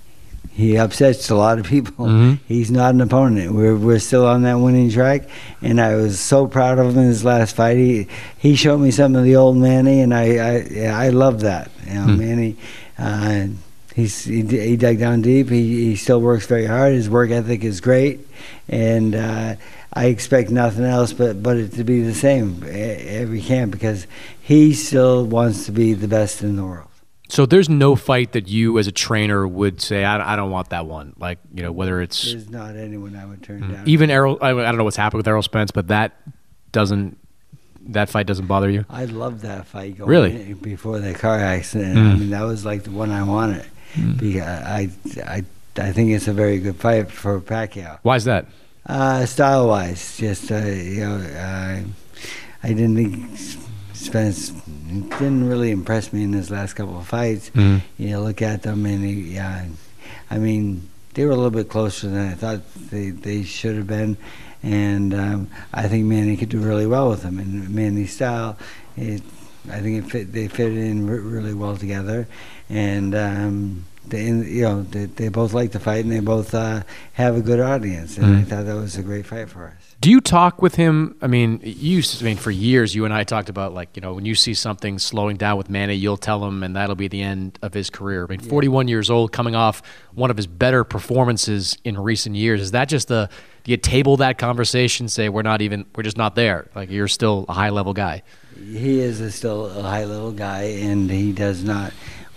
He upsets a lot of people. Mm-hmm. He's not an opponent. We're we're still on that winning track, and I was so proud of him in his last fight. He he showed me some of the old Manny, and I I, I love that. You know, mm. Manny, uh, he's he, he dug down deep. He he still works very hard. His work ethic is great, and uh, I expect nothing else but but it to be the same every camp, because he still wants to be the best in the world. So there's no fight that you as a trainer would say, I, I don't want that one. Like, you know, whether it's... There's not anyone I would turn mm-hmm. down. Even Errol, I, I don't know what's happened with Errol Spence, but that doesn't, that fight doesn't bother you? I loved that fight going really? before the car accident. Mm. I mean, that was like the one I wanted. Mm. Because I, I, I think it's a very good fight for Pacquiao. Why is that? Uh, style-wise, just, uh, you know... Uh, I didn't think Spence didn't really impress me in his last couple of fights. Mm. You look at them, and he, yeah, I mean, they were a little bit closer than I thought they, they should have been. And um, I think Manny could do really well with him. And Manny's style, it, I think it fit, they fit in re- really well together. And um, they, you know, they, they both like to fight, and they both uh, have a good audience. And mm. I thought that was a great fight for us. Do you talk with him? I mean, you. I mean, for years, you and I talked about, like, you know, when you see something slowing down with Manny, you'll tell him, and that'll be the end of his career. I mean, yeah. forty-one years old, coming off one of his better performances in recent years. Is that just the? Do you table that conversation? Say we're not even. We're just not there. Like, you're still a high level guy. He is a still a high level guy, and he does not.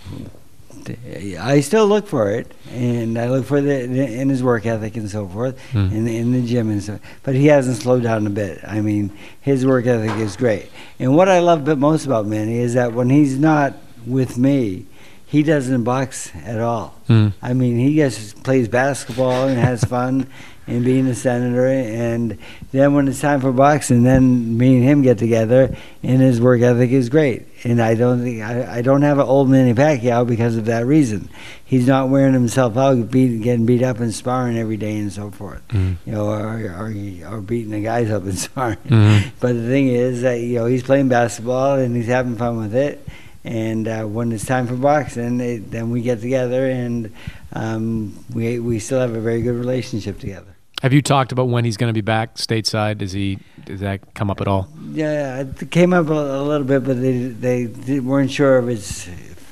I still look for it, and I look for the in his work ethic and so forth, mm. in, in the gym and stuff. But he hasn't slowed down a bit. I mean, his work ethic is great. And what I love most about Manny is that when he's not with me, he doesn't box at all. Mm. I mean, he just plays basketball and has fun and being a senator. And then when it's time for boxing, then me and him get together, and his work ethic is great. And I don't think I, I don't have an old Manny Pacquiao because of that reason. He's not wearing himself out, beat, getting beat up and sparring every day and so forth. Mm-hmm. You know, or, or or beating the guys up and sparring. Mm-hmm. But the thing is that, you know, he's playing basketball and he's having fun with it. And uh, when it's time for boxing, it, then we get together, and um, we we still have a very good relationship together. Have you talked about when he's going to be back stateside? Does he? Does that come up at all? Yeah, it came up a, a little bit, but they they did, weren't sure if it's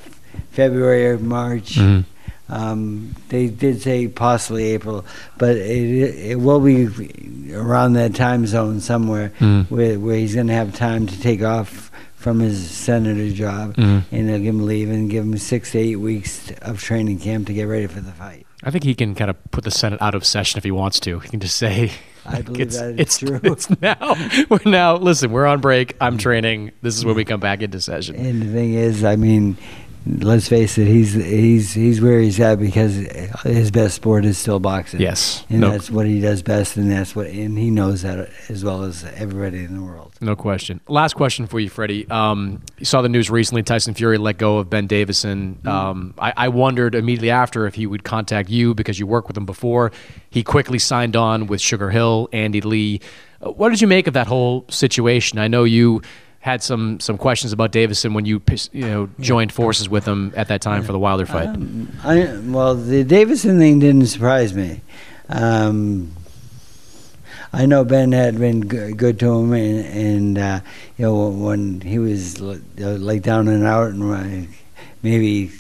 February or March. Mm-hmm. Um, they did say possibly April, but it it will be around that time zone somewhere, mm-hmm. where where he's going to have time to take off from his senator job, mm-hmm. and they'll give him leave and give him six to eight weeks of training camp to get ready for the fight. I think he can kind of put the Senate out of session if he wants to. He can just say, I believe it's, that is it's, true. It's now, we're now, listen, we're on break. I'm training. This is when we come back into session. And the thing is, I mean, let's face it, he's he's he's where he's at because his best sport is still boxing. Yes. And no. that's what he does best, and that's what, and he knows that as well as everybody in the world. No question. Last question for you, Freddie. Um, you saw the news recently, Tyson Fury let go of Ben Davison. Um, I, I wondered immediately after if he would contact you because you worked with him before. He quickly signed on with Sugar Hill, Andy Lee. Uh, what did you make of that whole situation? I know you had some some questions about Davison when you you know joined forces with him at that time for the Wilder fight. Um, I, well, the Davison thing didn't surprise me. Um, I know Ben had been g- good to him, and, and uh, you know, when he was uh, like down and out, and uh, maybe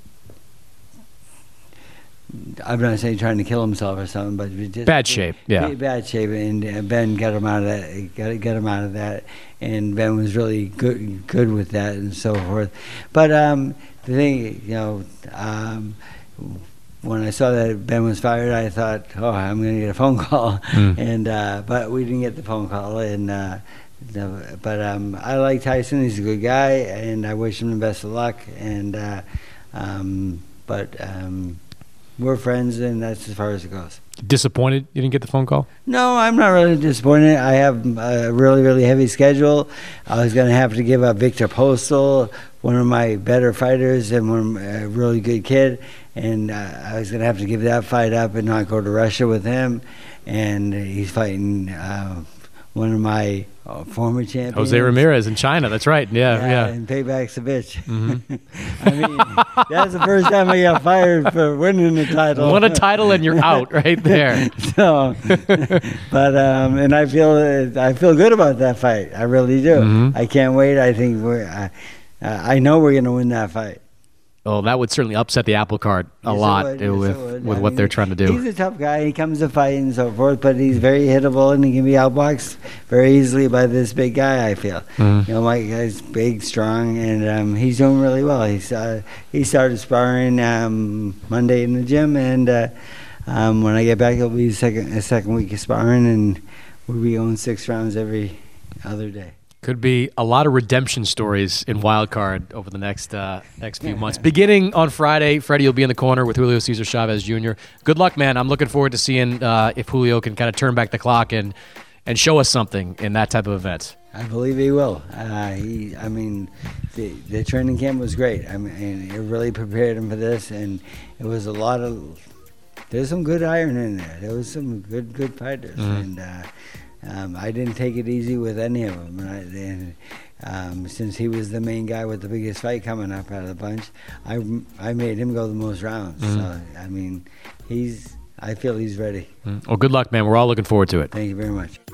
I'm not saying trying to kill himself or something, but just bad shape, yeah, bad shape, and uh, Ben got him out of that, got got him out of that, and Ben was really good good with that and so forth. But um, the thing, you know. Um, When I saw that Ben was fired, I thought, "Oh, I'm going to get a phone call," mm. and uh, but we didn't get the phone call. And uh, the, but um, I like Tyson; he's a good guy, and I wish him the best of luck. And uh, um, but um, we're friends, and that's as far as it goes. Disappointed you didn't get the phone call? No, I'm not really disappointed. I have a really, really heavy schedule. I was going to have to give up Victor Postal, one of my better fighters and one a really good kid, and uh, I was going to have to give that fight up and not go to Russia with him. And he's fighting uh, one of my uh, former champions, Jose Ramirez in China. That's right. Yeah, yeah. yeah. And payback's a bitch. Mm-hmm. I mean, that's the first time I got fired for winning the title. Win a title and you're out right there. So, but um, and I feel I feel good about that fight. I really do. Mm-hmm. I can't wait. I think we're. I, I know we're going to win that fight. Oh, that would certainly upset the apple cart a yes, lot would, yes, with with I what mean, they're trying to do. He's a tough guy. He comes to fight and so forth, but he's very hittable and he can be outboxed very easily by this big guy. I feel. Mm-hmm. You know, my guy's big, strong, and um, he's doing really well. He's uh, he started sparring um, Monday in the gym, and uh, um, when I get back, it'll be a second a second week of sparring, and we'll be going six rounds every other day. Could be a lot of redemption stories in Wild Card over the next uh, next few months. Beginning on Friday, Freddie will be in the corner with Julio Cesar Chavez Junior Good luck, man. I'm looking forward to seeing uh, if Julio can kind of turn back the clock and and show us something in that type of event. I believe he will. Uh, he, I mean, the, the training camp was great. I mean, it really prepared him for this, and it was a lot of. There's some good iron in there. There was some good, good fighters, mm-hmm. and uh, um, I didn't take it easy with any of them. And, I, and um, since he was the main guy with the biggest fight coming up out of the bunch, I, I made him go the most rounds. Mm-hmm. So I mean, he's. I feel he's ready. Mm-hmm. Well, good luck, man. We're all looking forward to it. Thank you very much.